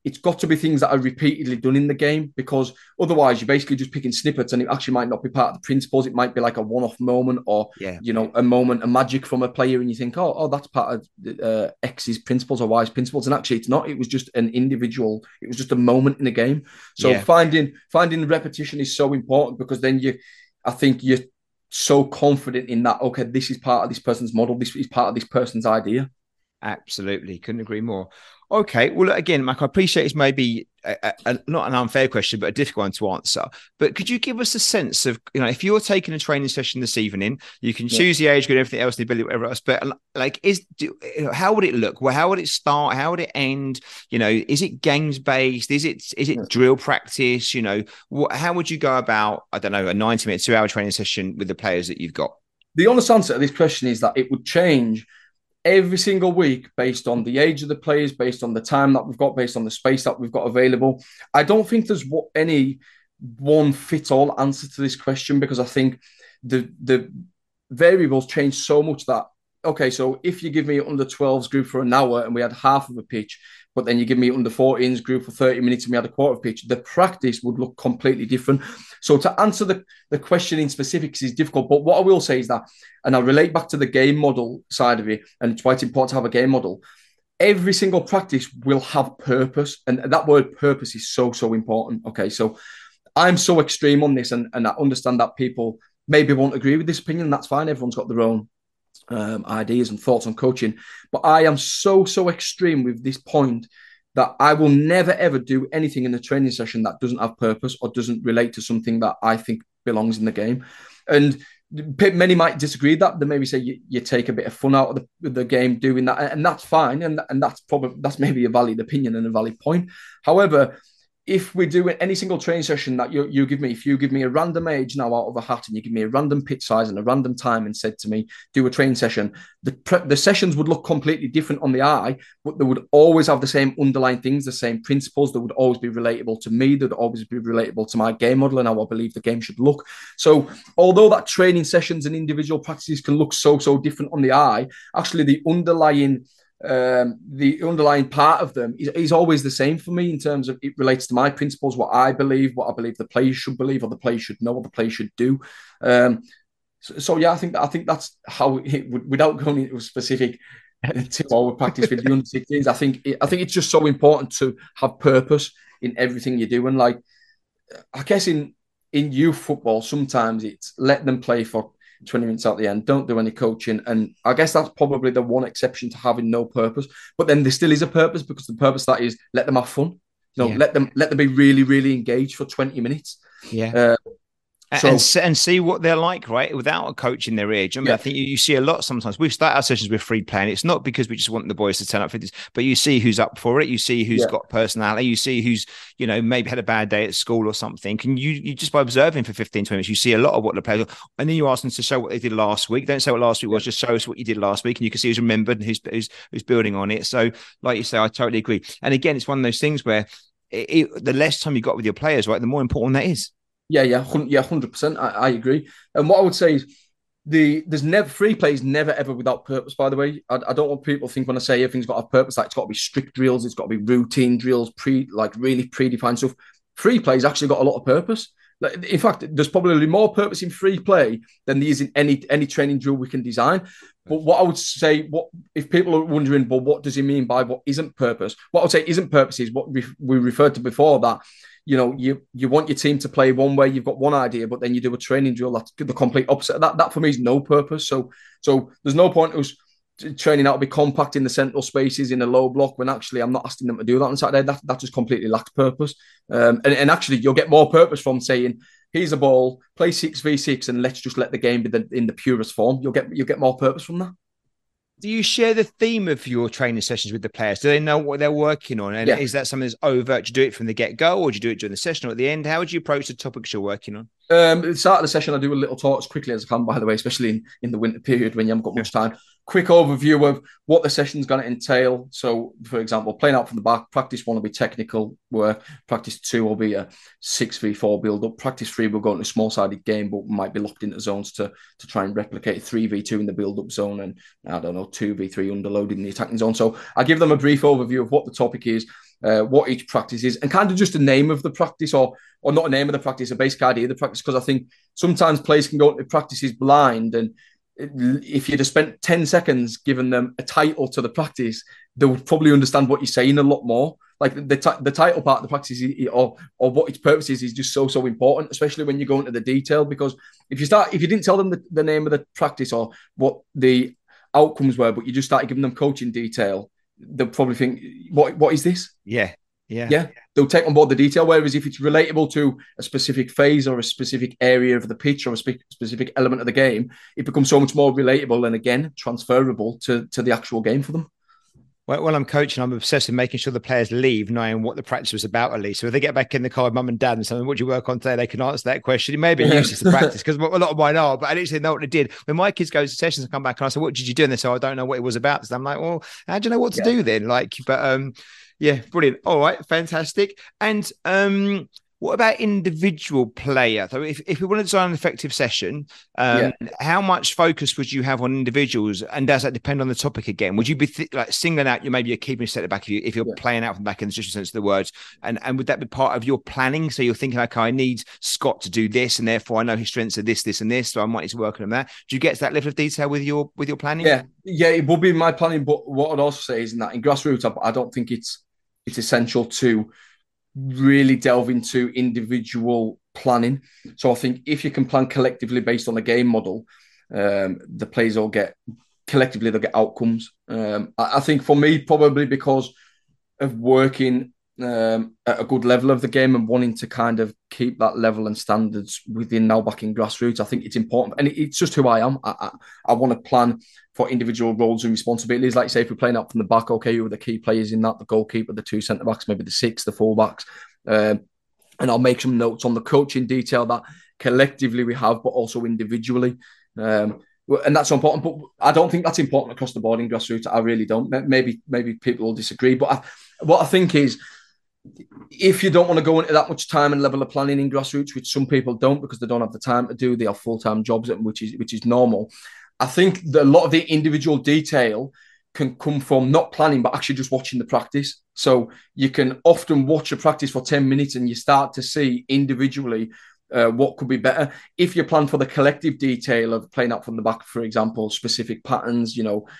it's got to be things that are repeatedly done in the game, because otherwise you're basically just picking snippets and it actually might not be part of the principles. It might be like a one-off moment, or a moment, a magic from a player, and you think, oh, that's part of X's principles or Y's principles, and actually it's not. It was just an individual. It was just a moment in the game. So finding the repetition is so important, because then I think you're so confident in that. Okay, this is part of this person's model. This is part of this person's idea. Absolutely. Couldn't agree more. Okay. Well, again, Mac, I appreciate it's maybe not an unfair question, but a difficult one to answer. But could you give us a sense of, if you're taking a training session this evening, you can choose the age group, everything else, the ability, whatever else, but how would it look? Well, how would it start? How would it end? Is it games based? Is it drill practice? How would you go about, I don't know, a 90-minute, 2-hour training session with the players that you've got? The honest answer to this question is that it would change every single week based on the age of the players, based on the time that we've got, based on the space that we've got available. I don't think there's any one fit all answer to this question, because I think the variables change so much that, okay, so if you give me under 12s group for an hour and we had half of a pitch, but then you give me under 14s group for 30 minutes and we had a quarter of pitch, the practice would look completely different. So to answer the question in specifics is difficult. But what I will say is that, and I'll relate back to the game model side of it, and it's why it's important to have a game model. Every single practice will have purpose. And that word purpose is so, so important. Okay, so I'm so extreme on this, and I understand that people maybe won't agree with this opinion. That's fine. Everyone's got their own ideas and thoughts on coaching, but I am so extreme with this point that I will never ever do anything in the training session that doesn't have purpose or doesn't relate to something that I think belongs in the game. And many might disagree with that. They maybe say you take a bit of fun out of the game doing that, and that's fine, and that's maybe a valid opinion and a valid point. However, if we do any single training session that you give me, if you give me a random age now out of a hat and you give me a random pitch size and a random time and said to me, do a training session, the sessions would look completely different on the eye, but they would always have the same underlying things, the same principles. That would always be relatable to me. That would always be relatable to my game model and how I believe the game should look. So although that training sessions and individual practices can look so different on the eye, actually the underlying part of them is always the same for me, in terms of it relates to my principles, what I believe the players should believe, or the players should know, what the players should do. So yeah, I think that's how it would, without going into a specific tip or practice with the under 16s. I think it's just so important to have purpose in everything you do. And like, I guess in youth football, sometimes it's let them play for 20 minutes at the end, don't do any coaching. And I guess that's probably the one exception to having no purpose. But then there still is a purpose, because the purpose that is let them have fun. Let them be really, really engaged for 20 minutes. Yeah. And see what they're like, right? Without a coach in their ear. I think you see a lot sometimes. We start our sessions with free play, and it's not because we just want the boys to turn up for this, but you see who's up for it. You see who's got personality. You see who's, maybe had a bad day at school or something. And you just by observing for 15, 20 minutes, you see a lot of what the players are. And then you ask them to show what they did last week. Don't say what last week was, just show us what you did last week. And you can see who's remembered and who's building on it. So like you say, I totally agree. And again, it's one of those things where the less time you got with your players, right, the more important that is. Yeah, 100%. I agree. And what I would say is there's never free play is never ever without purpose. By the way, I don't want people to think when I say everything's got a purpose, like it's got to be strict drills, it's got to be routine drills, really predefined stuff. Free play's actually got a lot of purpose. In fact, there's probably more purpose in free play than there is in any training drill we can design. But what I would say, if people are wondering, well, what does he mean by what isn't purpose? What I would say isn't purpose is what we referred to before, that you want your team to play one way, you've got one idea, but then you do a training drill that's the complete opposite of that. That for me is no purpose. So there's no point us training out to be compact in the central spaces in a low block when actually I'm not asking them to do that on Saturday. That just completely lacks purpose. And actually you'll get more purpose from saying, here's a ball, play 6v6 and let's just let the game be in the purest form. You'll get more purpose from that. Do you share the theme of your training sessions with the players? Do they know what they're working on? And is that something that's overt? Do you do it from the get-go, or do you do it during the session or at the end? How would you approach the topics you're working on? At the start of the session, I do a little talk as quickly as I can, by the way, especially in the winter period when you haven't got much time. quick overview of what the session's going to entail. So, for example, playing out from the back, practice 1 will be technical work. Practice 2 will be a 6v4 build-up. Practice 3 will go into a small-sided game, but might be locked into zones to try and replicate 3v2 in the build-up zone and, I don't know, 2v3 underloaded in the attacking zone. So I give them a brief overview of what the topic is, what each practice is, and kind of just a name of the practice or not a name of the practice, a basic idea of the practice, because I think sometimes players can go into practices blind, and if you'd have spent 10 seconds giving them a title to the practice, they would probably understand what you're saying a lot more. Like the title part of the practice or what its purpose is just so important, especially when you go into the detail. Because if you didn't tell them the name of the practice or what the outcomes were, but you just started giving them coaching detail, they'll probably think, what is this? Yeah. They'll take on board the detail. Whereas if it's relatable to a specific phase or a specific area of the pitch or a specific element of the game, it becomes so much more relatable and, again, transferable to the actual game for them. When I'm coaching, I'm obsessed with making sure the players leave knowing what the practice was about, at least. So if they get back in the car with mum and dad and something, what do you work on today? They can answer that question. It may be useless to practice because a lot of mine are, but at least they know what they did. When my kids go to sessions and come back and I say, what did you do? And they say, I don't know what it was about. So I'm like, well, how do you know what to do then? Yeah, brilliant. All right, fantastic. And what about individual player? So if we want to design an effective session, how much focus would you have on individuals? And does that depend on the topic again? Would you be singling out maybe a keeper set at the back if you're playing out from the back in the traditional sense of the words? And would that be part of your planning? So you're thinking, okay, I need Scott to do this, and therefore I know his strengths are this, this, and this, so I might need to work on that. Do you get to that level of detail with your planning? Yeah, it would be my planning. But what I'd also say is that in grassroots, I don't think it's essential to really delve into individual planning. So I think if you can plan collectively based on a game model, the players all get collectively, they'll get outcomes. I think for me, probably because of working at a good level of the game and wanting to kind of keep that level and standards within now back in grassroots, I think it's important. And it's just who I am. I want to plan for individual roles and responsibilities. Like, say, if we're playing up from the back, okay, who are the key players in that? The goalkeeper, the 2 centre-backs, maybe the 6, the full-backs. And I'll make some notes on the coaching detail that collectively we have, but also individually. And that's so important. But I don't think that's important across the board in grassroots. I really don't. Maybe people will disagree. But what I think is, if you don't want to go into that much time and level of planning in grassroots, which some people don't because they don't have the time to do, they have full-time jobs, which is normal. I think that a lot of the individual detail can come from not planning, but actually just watching the practice. So you can often watch a practice for 10 minutes and you start to see individually what could be better. If you plan for the collective detail of playing out from the back, for example, specific patterns,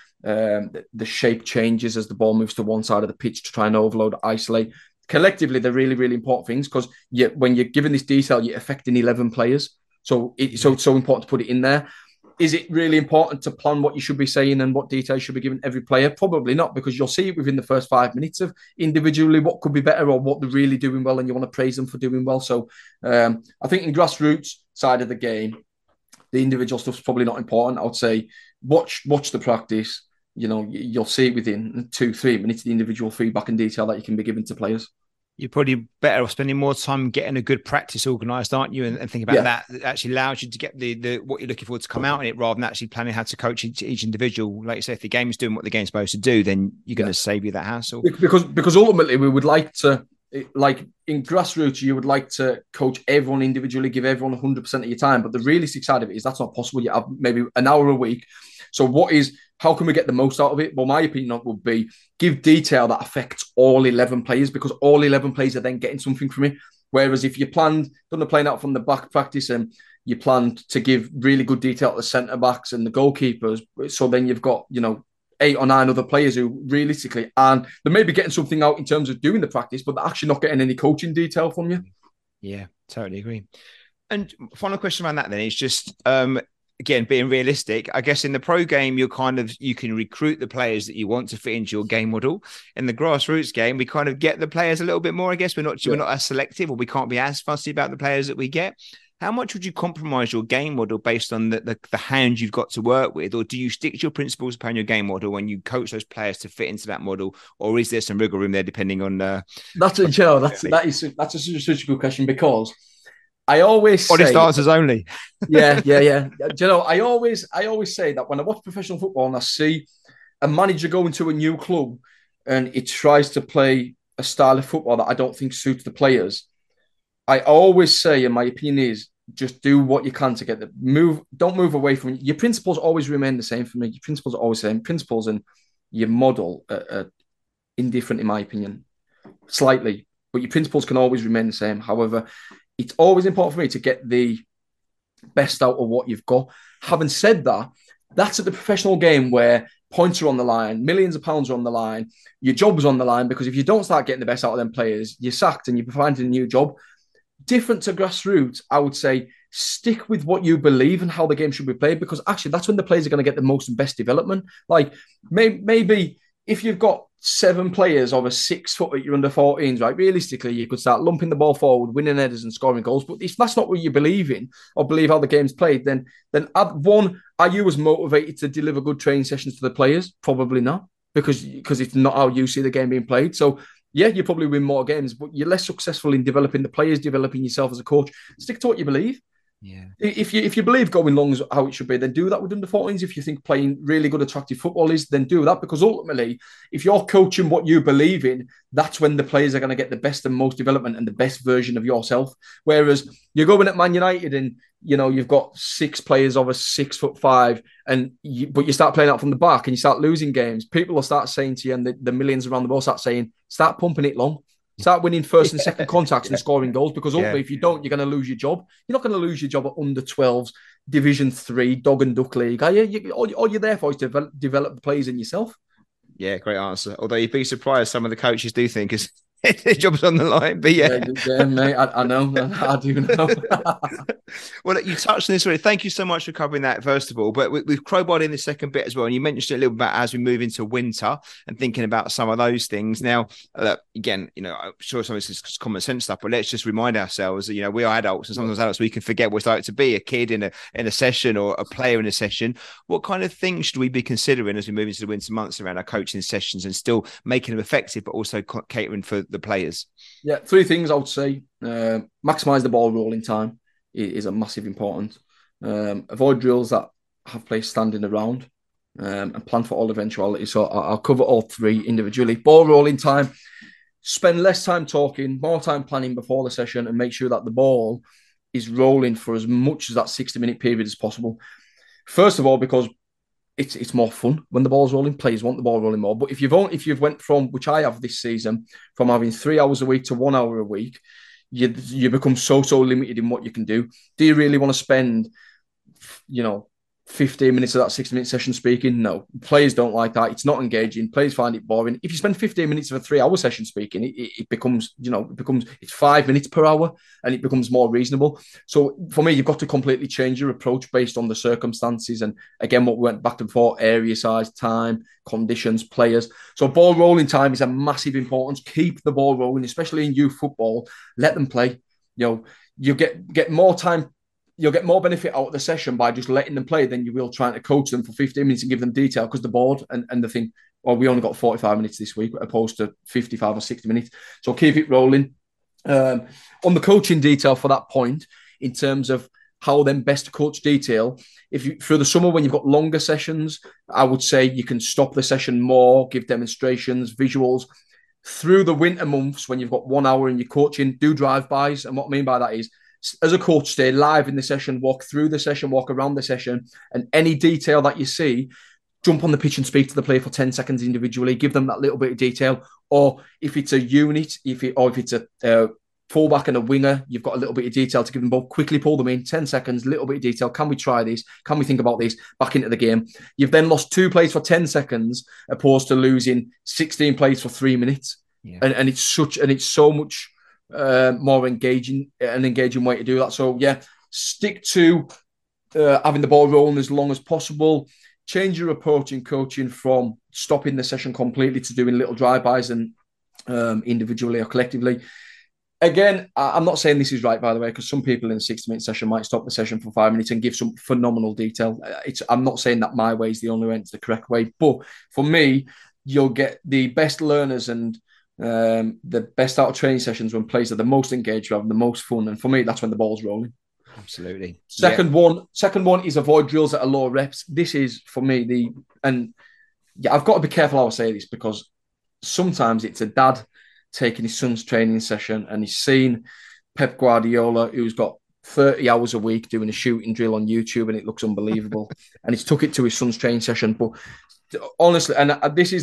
the shape changes as the ball moves to one side of the pitch to try and overload, isolate. Collectively, they're really, really important things because when you're given this detail, you're affecting 11 players. So it's so important to put it in there. Is it really important to plan what you should be saying and what details should be given every player? Probably not, because you'll see it within the first 5 minutes of individually what could be better or what they're really doing well, and you want to praise them for doing well. So I think in grassroots side of the game, the individual stuff's probably not important. I would say watch the practice. You'll see it within 2-3 minutes, the individual feedback and detail that you can be given to players. You're probably better off spending more time getting a good practice organised, aren't you? And thinking about that actually allows you to get the what you're looking for to come out in it, rather than actually planning how to coach each individual. Like you say, if the game's doing what the game's supposed to do, then you're going to save you that hassle. Because ultimately we would like to, like in grassroots, you would like to coach everyone individually, give everyone 100% of your time. But the realistic side of it is that's not possible. You have maybe an hour a week. So how can we get the most out of it? Well, my opinion would be give detail that affects all 11 players, because all 11 players are then getting something from it. Whereas if you done the playing out from the back practice and you planned to give really good detail to the centre-backs and the goalkeepers, so then you've got, 8 or 9 other players who realistically, and they may be getting something out in terms of doing the practice, but they're actually not getting any coaching detail from you. Yeah, totally agree. And final question around that then is just, again, being realistic, I guess in the pro game, you can recruit the players that you want to fit into your game model. In the grassroots game, we kind of get the players a little bit more. I guess we're not as selective, or we can't be as fussy about the players that we get. How much would you compromise your game model based on the hand you've got to work with? Or do you stick to your principles upon your game model when you coach those players to fit into that model? Or is there some wiggle room there depending on... That's such a good question, because I always Honest say, answers only. yeah. Do you know, I always say that when I watch professional football and I see a manager go into a new club and it tries to play a style of football that I don't think suits the players, I always say, and my opinion is, just do what you can to get the move. Don't move away from your principles. Always remain the same for me. Your principles are always the same. Principles and your model are indifferent, in my opinion, slightly, but your principles can always remain the same. However, it's always important for me to get the best out of what you've got. Having said that, that's at the professional game where points are on the line, millions of pounds are on the line, your job's on the line, because if you don't start getting the best out of them players, you're sacked and you're finding a new job. Different to grassroots, I would say stick with what you believe and how the game should be played, because actually that's when the players are going to get the most and best development. Like maybe if you've got 7 players over 6 foot at your under 14s, right? Realistically, you could start lumping the ball forward, winning headers and scoring goals. But if that's not what you believe in or believe how the game's played, then are you as motivated to deliver good training sessions to the players? Probably not, because it's not how you see the game being played. So yeah, you probably win more games, but you're less successful in developing the players, developing yourself as a coach. Stick to what you believe. Yeah. If you believe going long is how it should be, then do that with under 14s. If you think playing really good, attractive football is, then do that. Because ultimately, if you're coaching what you believe in, that's when the players are going to get the best and most development and the best version of yourself. Whereas you're going at Man United and you've got 6 players over 6'5", but you start playing out from the back and you start losing games. People will start saying to you, and the millions around the world start saying, start pumping it long. Start winning first and second contacts and scoring goals, because ultimately, if you don't, you're going to lose your job. You're not going to lose your job at under 12s, Division 3, Dog and Duck League. Are you? All you're there for is to develop the players in yourself. Yeah, great answer. Although you'd be surprised, some of the coaches do think their job's on the line. But yeah, mate, I know. I do know. Well, you touched on this already. Thank you so much for covering that, first of all. But we've crowbarred in the second bit as well. And you mentioned it a little bit as we move into winter and thinking about some of those things. Now, again, I'm sure some of this is common sense stuff, but let's just remind ourselves that, we are adults, and sometimes adults, we can forget what it's like to be a kid in a session or a player in a session. What kind of things should we be considering as we move into the winter months around our coaching sessions and still making them effective, but also catering for the players? Yeah, 3 things I would say. Maximize the ball rolling time is a massive important. Avoid drills that have players standing around, and plan for all eventualities. So I'll cover all 3 individually. Ball rolling time. Spend less time talking, more time planning before the session, and make sure that the ball is rolling for as much as that 60-minute period as possible. First of all, because it's more fun when the ball's rolling. Players want the ball rolling more. But if you've went from, which I have this season, from having 3 hours a week to 1 hour a week, you become so limited in what you can do. Do you really want to spend, 15 minutes of that 60-minute session speaking? No, players don't like that. It's not engaging. Players find it boring. If you spend 15 minutes of a 3-hour session speaking, it becomes, it's 5 minutes per hour, and it becomes more reasonable. So for me, you've got to completely change your approach based on the circumstances. And again, what we went back to before, area size, time, conditions, players. So ball rolling time is a massive importance. Keep the ball rolling, especially in youth football. Let them play. You get more time. You'll get more benefit out of the session by just letting them play than you will trying to coach them for 15 minutes and give them detail, because the board and the thing, we only got 45 minutes this week opposed to 55 or 60 minutes. So keep it rolling. On the coaching detail for that point, in terms of how then best to coach detail, through the summer when you've got longer sessions, I would say you can stop the session more, give demonstrations, visuals. Through the winter months, when you've got 1 hour in your coaching, do drive-bys. And what I mean by that is, as a coach, stay live in the session, walk through the session, walk around the session, and any detail that you see, jump on the pitch and speak to the player for 10 seconds individually, give them that little bit of detail. Or if it's a unit, if it's a fullback and a winger, you've got a little bit of detail to give them both. Quickly pull them in, 10 seconds, little bit of detail. Can we try this? Can we think about this? Back into the game. You've then lost 2 plays for 10 seconds, opposed to losing 16 plays for 3 minutes. Yeah. And it's so much more engaging way to do that. So yeah, stick to having the ball rolling as long as possible. Change your approach in coaching from stopping the session completely to doing little drive-bys and individually or collectively. Again, I'm not saying this is right, by the way, because some people in a 60-minute session might stop the session for 5 minutes and give some phenomenal detail. I'm not saying that my way is the only way, it's the correct way. But for me, you'll get the best learners and The best out of training sessions when players are the most engaged, having the most fun, and for me, that's when the ball's rolling. Absolutely. Second one is avoid drills at a low reps. This is for me I've got to be careful how I say this because sometimes it's a dad taking his son's training session and he's seen Pep Guardiola, who's got 30 hours a week doing a shooting drill on YouTube and it looks unbelievable. And he's took it to his son's training session. But honestly, and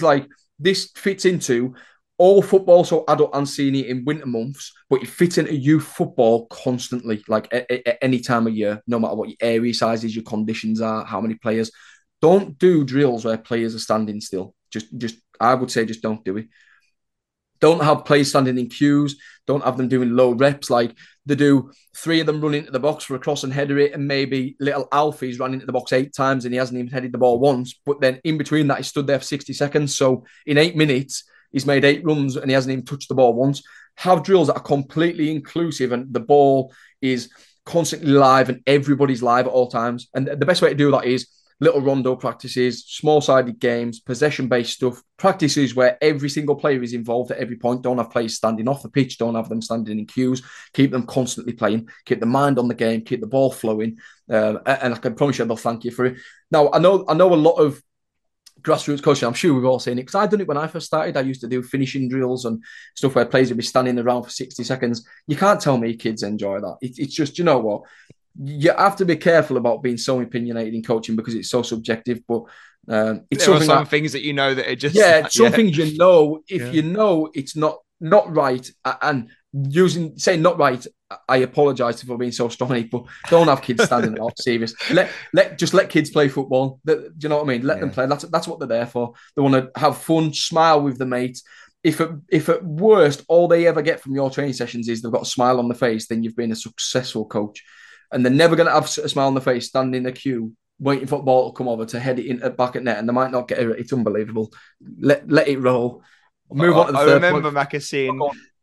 this fits into all football, so adult and senior in winter months, but it fits into youth football constantly, like at any time of year, no matter what your area size is, your conditions are, how many players. Don't do drills where players are standing still. I would say just don't do it. Don't have players standing in queues. Don't have them doing low reps. Like they do 3 of them run into the box for a cross and header it, and maybe little Alfie's run into the box 8 times and he hasn't even headed the ball once. But then in between that, he stood there for 60 seconds. So in 8 minutes, he's made 8 runs and he hasn't even touched the ball once. Have drills that are completely inclusive and the ball is constantly live and everybody's live at all times. And the best way to do that is little rondo practices, small-sided games, possession-based stuff, practices where every single player is involved at every point. Don't have players standing off the pitch, don't have them standing in queues, keep them constantly playing, keep the mind on the game, keep the ball flowing, and I can promise you they'll thank you for it. Now, I know a lot of grassroots coaching, I'm sure we've all seen it, because I've done it when I first started. I used to do finishing drills and stuff where players would be standing around for 60 seconds. You can't tell me kids enjoy that. It's just, you know what? You have to be careful about being so opinionated in coaching because it's so subjective. But it's there are some things that you know that are just some things you know. If you know it's not right, and saying not right, I apologise for being so strong, but don't have kids standing out. Serious. Let kids play football. Do you know what I mean? Let them play. That's what they're there for. They want to have fun, smile with the mates. If at worst all they ever get from your training sessions is they've got a smile on the face, then you've been a successful coach. And they're never going to have a smile on the face, standing in a queue, waiting for the ball to come over to head it in at back at net, and they might not get it. It's unbelievable. Let it roll. Move on to the third point. I remember Macca seeing.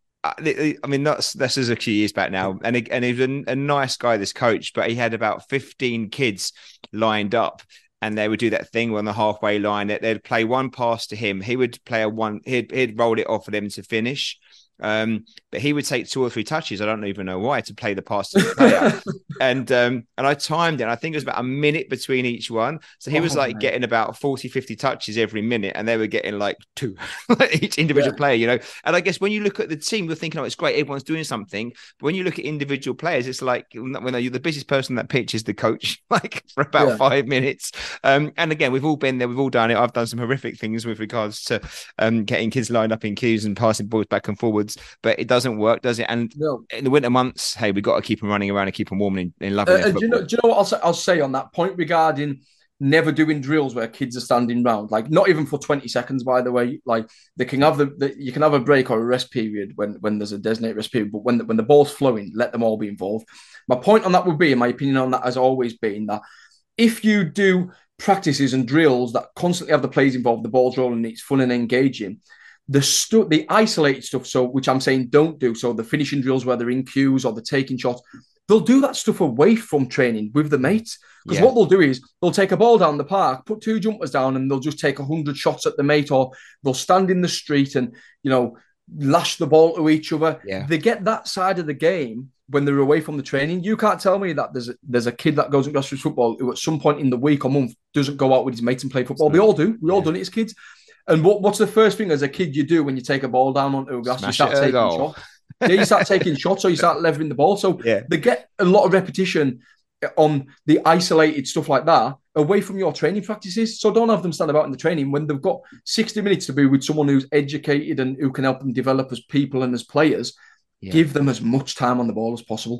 I mean, this is a few years back now, and he was a nice guy, this coach, but he had about 15 kids lined up. And they would do that thing on the halfway line. They'd play one pass to him. He would play he'd roll it off for them to finish. But he would take 2 or 3 touches. I don't even know why, to play the pass to the player. and I timed it. I think it was about a minute between each one. So he was getting about 40, 50 touches every minute, and they were getting like 2 each individual player, you know. And I guess when you look at the team, you're thinking, oh, it's great, everyone's doing something. But when you look at individual players, it's like when you're the busiest person on that pitch is the coach, like for about 5 minutes. And again, we've all been there, we've all done it. I've done some horrific things with regards to getting kids lined up in queues and passing balls back and forwards. But it doesn't work, does it? And in the winter months, hey, we've got to keep them running around and keep them warm and loving their football. Do you know what I'll say on that point regarding never doing drills where kids are standing round? Like, not even for 20 seconds, by the way. Like, they can have you can have a break or a rest period when there's a designated rest period. But when the ball's flowing, let them all be involved. My point on that would be, in my opinion on that has always been that if you do practices and drills that constantly have the players involved, the ball's rolling, it's fun and engaging, the isolated stuff, so which I'm saying don't do, so the finishing drills where they're in queues or they're taking shots, they'll do that stuff away from training with the mates. Because what they'll do is they'll take a ball down the park, put 2 jumpers down, and they'll just take 100 shots at the mate, or they'll stand in the street and, you know, lash the ball to each other. They get that side of the game when they're away from the training. You can't tell me that there's a kid that goes and grassroots football who at some point in the week or month doesn't go out with his mates and play football. They all do. We all done it as kids. And what's the first thing as a kid you do when you take a ball down onto a grass? You start taking shots. You start taking shots, or you start leveling the ball. So they get a lot of repetition on the isolated stuff like that away from your training practices. So don't have them stand about in the training when they've got 60 minutes to be with someone who's educated and who can help them develop as people and as players. Give them as much time on the ball as possible.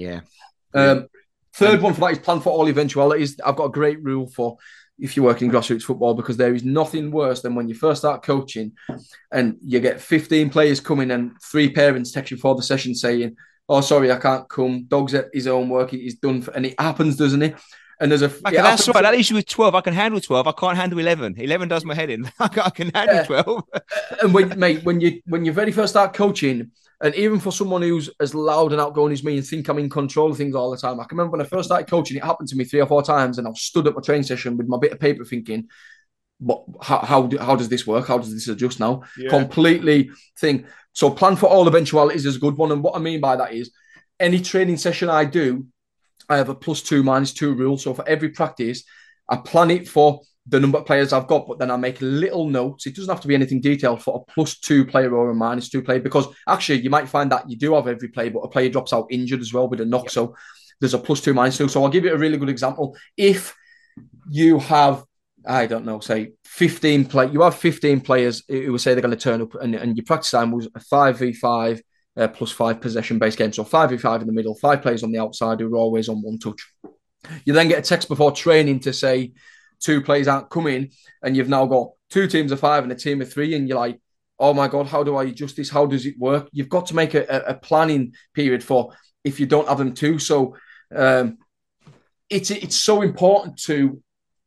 Third one for that is plan for all eventualities. I've got a great rule for if you work in grassroots football, because there is nothing worse than when you first start coaching and you get 15 players coming and 3 parents text you for the session saying, oh, sorry, I can't come. Dog's at his own work. He's done. And it happens, doesn't it? And there's that's right. That issue with 12, I can handle 12. I can't handle 11. 11 does my head in. I can handle 12. And when you very first start coaching, and even for someone who's as loud and outgoing as me and think I'm in control of things all the time, I can remember when I first started coaching, it happened to me 3 or 4 times, and I stood at my training session with my bit of paper thinking, But how does this work? How does this adjust now? Yeah. Completely thing. So plan for all eventualities is a good one. And what I mean by that is any training session I do, I have a +2, -2 rule. So for every practice, I plan it for the number of players I've got, but then I make little notes. It doesn't have to be anything detailed for a +2 player or a -2 player, because actually you might find that you do have every player, but a player drops out injured as well with a knock. Yep. So there's a +2, -2. So I'll give you a really good example. If you have, I don't know, say 15 players who will say they're going to turn up, and your practice time was a 5v5 +5 possession-based game. So 5v5 in the middle, 5 players on the outside who are always on one touch. You then get a text before training to say 2 players aren't coming, and you've now got 2 teams of 5 and a team of 3, and you're like, oh my God, how do I adjust this? How does it work? You've got to make a planning period for if you don't have them too. So it's so important to,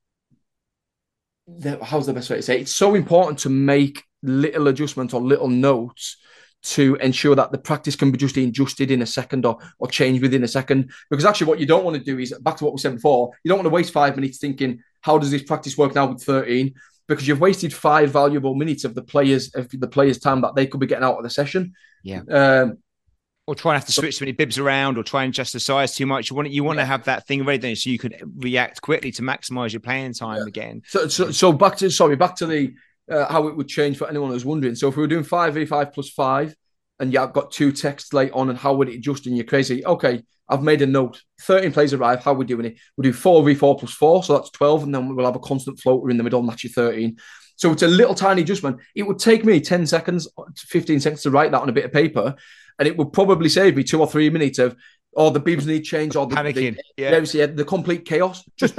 how's the best way to say it? It's so important to make little adjustments or little notes to ensure that the practice can be just adjusted in a second or changed within a second. Because actually what you don't want to do is, back to what we said before, you don't want to waste 5 minutes thinking, how does this practice work now with 13? Because you've wasted 5 valuable minutes of the players' time that they could be getting out of the session. Yeah. Or try and have to switch so many bibs around, or try and adjust the size too much. You want to have that thing ready, don't you, so you can react quickly to maximise your playing time again. So back to the how it would change for anyone who's wondering. So if we were doing 5v5 +5, and you've got 2 texts late on, and how would it adjust? And you're crazy. Okay, I've made a note. 13 players arrive. How are we doing it? We'll do 4v4 +4, so that's 12, and then we'll have a constant floater in the middle, match your 13. So it's a little tiny adjustment. It would take me 10 seconds, 15 seconds to write that on a bit of paper, and it would probably save me 2 or 3 minutes of, the bibs need change, or panicking. The complete chaos. Just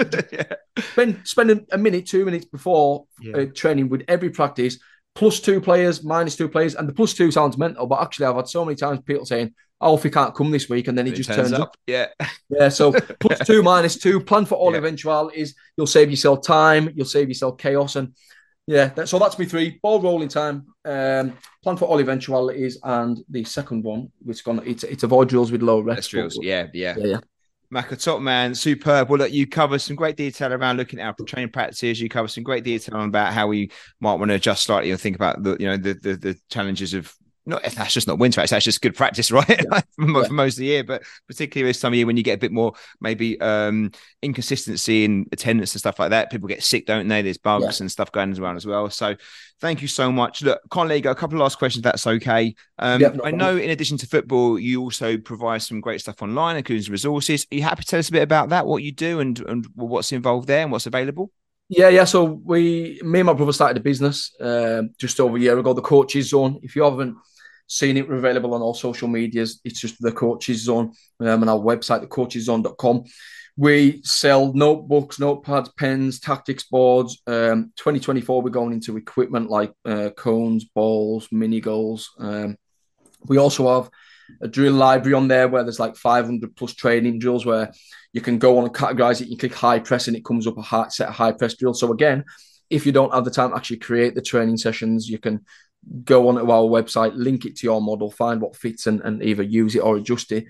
spend a minute, 2 minutes before training with every practice. +2 players, -2 players, and the +2 sounds mental, but actually I've had so many times people saying, Alfie can't come this week, and then he just turns up. Yeah. So +2, -2, plan for all eventualities. You'll save yourself time, you'll save yourself chaos, and so that's me 3. Ball rolling time, plan for all eventualities, and the second one, it's avoid drills with low reps. Drills, yeah. Mac, a top man, superb. Well, look, you cover some great detail around looking at our training practices. You cover some great detail about how we might want to adjust slightly and think about the challenges of, not, that's just not winter, that's just good practice, right? for most of the year, but particularly this time of year when you get a bit more maybe inconsistency in attendance and stuff like that. People get sick, don't they? There's bugs and stuff going around as well. So thank you so much. Look, Conley, got a couple of last questions, if that's okay. I know in addition to football, you also provide some great stuff online, including resources. Are you happy to tell us a bit about that, what you do and what's involved there and what's available? Yeah. So me and my brother started a business just over a year ago, the Coaches Zone. If you haven't seen it, we're available on all social medias. It's just the Coaches Zone, and our website, thecoacheszone.com. We sell notebooks, notepads, pens, tactics boards. 2024, we're going into equipment like cones, balls, mini goals. We also have a drill library on there where there's like 500 plus training drills where you can go on and categorize it. You click high press and it comes up a set of high press drills. So again, if you don't have the time to actually create the training sessions, you can go on to our website, link it to your model, find what fits and either use it or adjust it.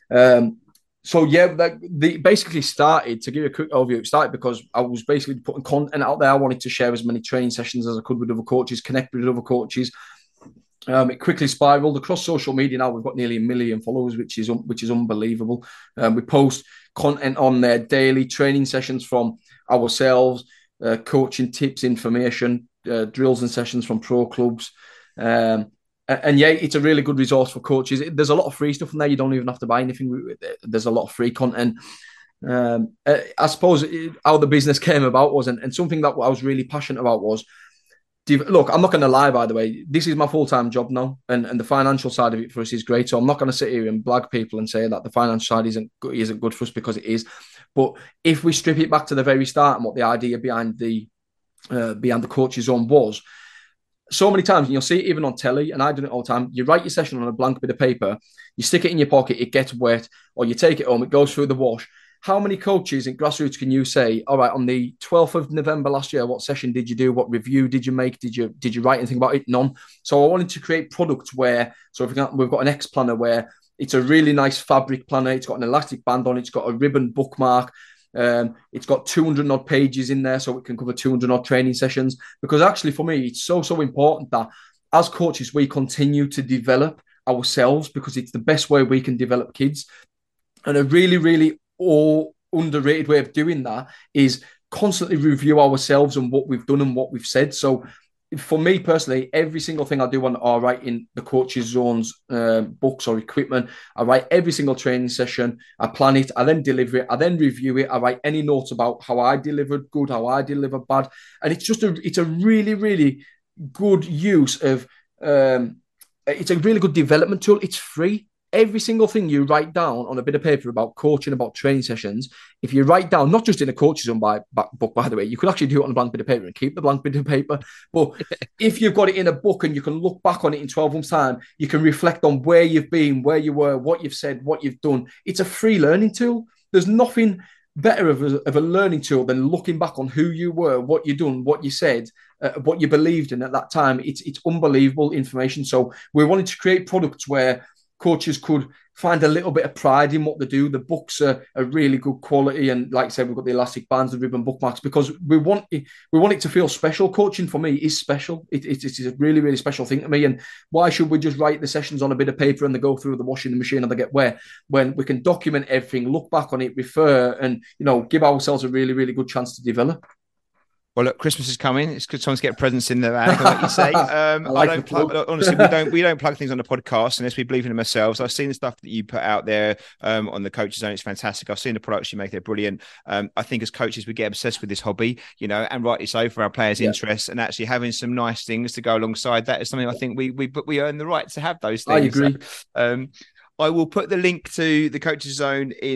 They basically started, to give you a quick overview, it started because I was basically putting content out there. I wanted to share as many training sessions as I could with other coaches, connect with other coaches. It quickly spiraled across social media. Now we've got nearly 1 million followers, which is unbelievable. We post content on there daily, training sessions from ourselves, coaching tips, information, drills and sessions from pro clubs. It's a really good resource for coaches. There's a lot of free stuff in there. You don't even have to buy anything. There's a lot of free content. I suppose how the business came about was, and something that I was really passionate about was, look, I'm not going to lie, by the way, this is my full-time job now, and the financial side of it for us is great. So I'm not going to sit here and blag people and say that the financial side isn't good for us, because it is. But if we strip it back to the very start and what the idea behind the Coaches Zone was, so many times, and you'll see it even on telly, and I do it all the time, you write your session on a blank bit of paper, you stick it in your pocket, it gets wet, or you take it home, it goes through the wash. How many coaches in grassroots can you say, all right, on the 12th of November last year, what session did you do? What review did you make? Did you write anything about it? None. So I wanted to create products where, so we've got an X planner where it's a really nice fabric planner. It's got an elastic band on it. It's got a ribbon bookmark. It's got 200 odd pages in there, so it can cover 200 odd training sessions. Because actually, for me, it's so important that as coaches, we continue to develop ourselves, because it's the best way we can develop kids. And a really, really underrated way of doing that is constantly review ourselves and what we've done and what we've said. So for me personally, every single thing I do I write in the Coaches Zones books or equipment. I write every single training session. I plan it. I then deliver it. I then review it. I write any notes about how I delivered good, how I delivered bad. And it's a really, really good use of, it's a really good development tool. It's free. Every single thing you write down on a bit of paper about coaching, about training sessions, if you write down, not just in a Coaches Zone book, by the way, you could actually do it on a blank bit of paper and keep the blank bit of paper. But if you've got it in a book and you can look back on it in 12 months' time, you can reflect on where you've been, where you were, what you've said, what you've done. It's a free learning tool. There's nothing better of a learning tool than looking back on who you were, what you done, what you said, what you believed in at that time. It's unbelievable information. So we wanted to create products where coaches could find a little bit of pride in what they do. The books are really good quality, and like I said, we've got the elastic bands, the ribbon bookmarks, because we want it to feel special. Coaching for me is special. It's a really, really special thing to me. And why should we just write the sessions on a bit of paper and they go through the washing machine and they get wet, when we can document everything, look back on it, refer, and give ourselves a really, really good chance to develop. Well, look, Christmas is coming. It's good time to get presents in the bag, like you say. Honestly, we don't plug things on the podcast unless we believe in them ourselves. I've seen the stuff that you put out there on the Coaches Zone. It's fantastic. I've seen the products you make. They're brilliant. I think as coaches, we get obsessed with this hobby, and rightly so, for our players' interests, and actually having some nice things to go alongside that is something I think we earn the right to have those things. I agree. So, I will put the link to the Coaches Zone in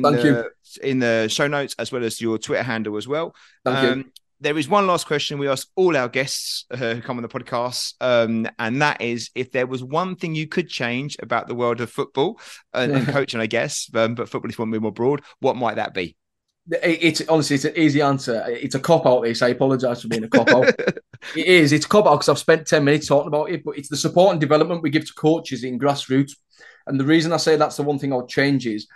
the show notes, as well as your Twitter handle as well. Thank you. There is one last question we ask all our guests who come on the podcast, and that is, if there was one thing you could change about the world of football and coaching, I guess, but football is one bit more broad, what might that be? It's honestly, it's an easy answer. It's a cop-out, this. I apologise for being a cop-out. It is. It's a cop-out because I've spent 10 minutes talking about it, but it's the support and development we give to coaches in grassroots. And the reason I say that's the one thing I would change is,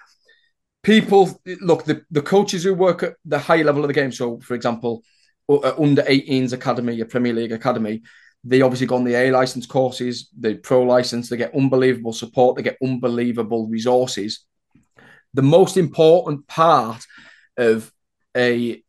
people, look, the coaches who work at the higher level of the game, so, for example, under 18s academy, a Premier League academy, they obviously go on the A license courses, the pro license, they get unbelievable support, they get unbelievable resources. The most important part of a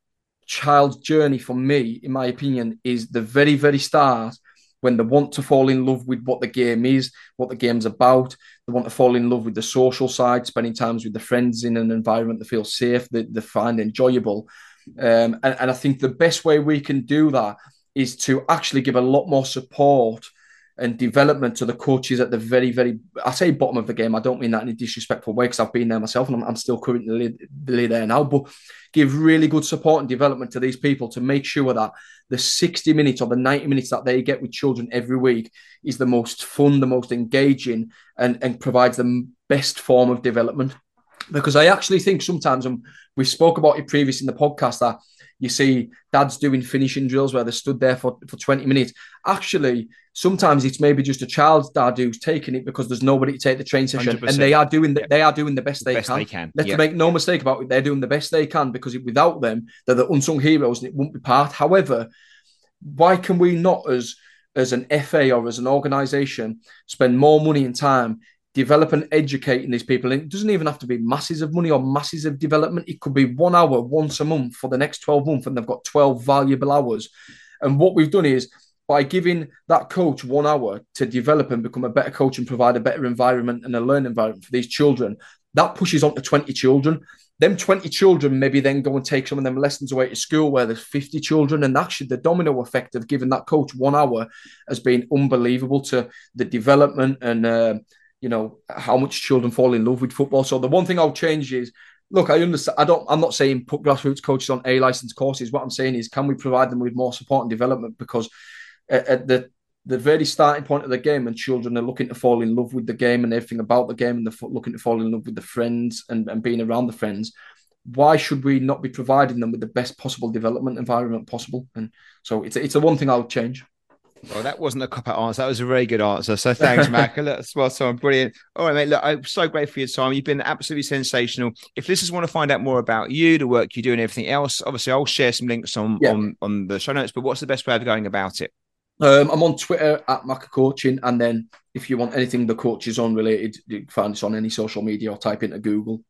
child's journey for me, in my opinion, is the very, very start, when they want to fall in love with what the game is, what the game's about. They want to fall in love with the social side, spending times with the friends in an environment they feel safe, that they find enjoyable. And I think the best way we can do that is to actually give a lot more support and development to the coaches at the very, very, I say bottom of the game. I don't mean that in a disrespectful way, because I've been there myself and I'm still currently there now, but give really good support and development to these people to make sure that the 60 minutes or the 90 minutes that they get with children every week is the most fun, the most engaging, and provides the best form of development. Because I actually think sometimes, and we spoke about it previously in the podcast, that you see dads doing finishing drills where they stood there for 20 minutes. Actually, sometimes it's maybe just a child's dad who's taking it because there's nobody to take the train session, 100%. And they are doing the best they can. Let's make no mistake about it. They're doing the best they can, because without them, they're the unsung heroes and it won't be part. However, why can we not, as an FA or as an organisation, spend more money and time develop and educating these people? And it doesn't even have to be masses of money or masses of development. It could be 1 hour once a month for the next 12 months, and they've got 12 valuable hours. And what we've done is, by giving that coach 1 hour to develop and become a better coach and provide a better environment and a learning environment for these children, that pushes on to 20 children. Them 20 children maybe then go and take some of them lessons away to school where there's 50 children. And actually the domino effect of giving that coach 1 hour has been unbelievable to the development and, how much children fall in love with football. So the one thing I'll change is, look, I understand. I'm not saying put grassroots coaches on A license courses. What I'm saying is, can we provide them with more support and development? Because at the very starting point of the game, and children are looking to fall in love with the game and everything about the game, and they're looking to fall in love with the friends and being around the friends, why should we not be providing them with the best possible development environment possible? And so it's the one thing I'll change. Well, that wasn't a cop-out answer. That was a very good answer. So thanks, Mac. Look, spot on. Brilliant. All right, mate. Look, I'm so grateful for your time. You've been absolutely sensational. If listeners want to find out more about you, the work you do and everything else, obviously I'll share some links on the show notes, but what's the best way of going about it? I'm on Twitter at Macca Coaching, and then if you want anything the Coaches On related, you can find us on any social media or type into Google.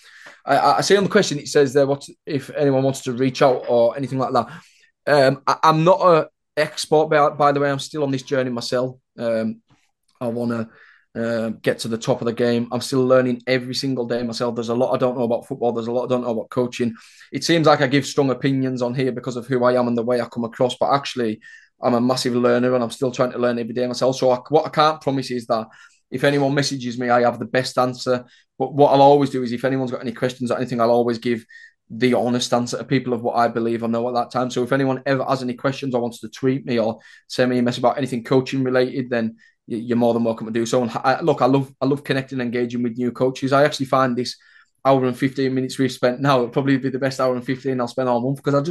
I say on the question, it says there, what if anyone wants to reach out or anything like that. I'm not a expert, by the way. I'm still on this journey myself. I want to get to the top of the game. I'm still learning every single day myself. There's a lot I don't know about football. There's a lot I don't know about coaching. It seems like I give strong opinions on here because of who I am and the way I come across, but actually I'm a massive learner and I'm still trying to learn every day myself. So what I can't promise is that if anyone messages me, I have the best answer. But what I'll always do is if anyone's got any questions or anything, I'll always give the honest answer to people of what I believe or know at that time. So if anyone ever has any questions or wants to tweet me or send me a message about anything coaching related, then you're more than welcome to do so. And I love connecting and engaging with new coaches. I actually find this hour and 15 minutes we've spent now, it'll probably be the best hour and 15 I'll spend all month, because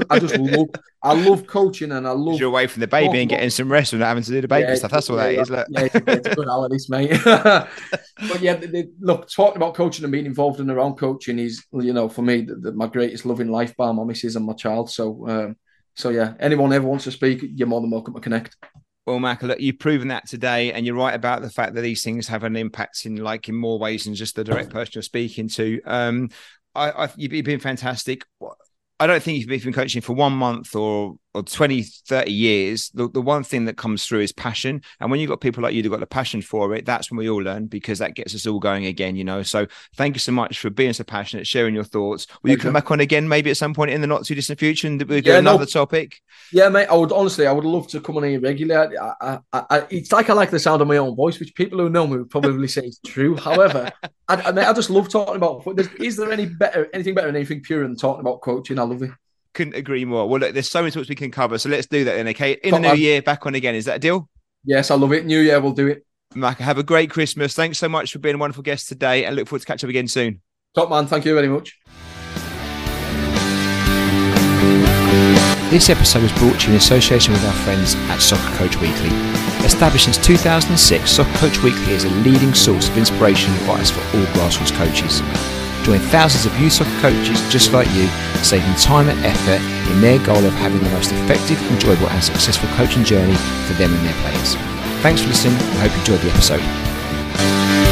I love coaching, and I love... You're away from the baby and getting some rest without having to do the baby stuff. That's what that is. Look. Yeah, it's a good hour, this, mate. But yeah, look, talking about coaching and being involved in around coaching is, for me, my greatest love in life, bar my missus and my child. So yeah, anyone ever wants to speak, you're more than welcome to connect. Well, Mac, look, you've proven that today, and you're right about the fact that these things have an impact in more ways than just the direct person you're speaking to. You've been fantastic. I don't think you've been coaching for 1 month or 20, 30 years. The one thing that comes through is passion. And when you've got people like you who've got the passion for it, that's when we all learn, because that gets us all going again, So thank you so much for being so passionate, sharing your thoughts. Will you come back on again, maybe at some point in the not too distant future, and we'll do another topic? Yeah, mate, I would love to come on here regularly. It's like I like the sound of my own voice, which people who know me would probably say is true. However, I just love talking about football. Is there anything better than anything pure than talking about coaching? I love it. Couldn't agree more. Well, look, there's so many topics we can cover, so let's do that then, okay? In the new year, back on again. Is that a deal? Yes, I love it. New year, we'll do it. Mac, have a great Christmas. Thanks so much for being a wonderful guest today, and look forward to catch up again soon. Top man, thank you very much. This episode was brought to you in association with our friends at Soccer Coach Weekly. Established since 2006, Soccer Coach Weekly is a leading source of inspiration and advice for all grassroots coaches. Join thousands of youth soccer coaches just like you, saving time and effort in their goal of having the most effective, enjoyable and successful coaching journey for them and their players. Thanks for listening. I hope you enjoyed the episode.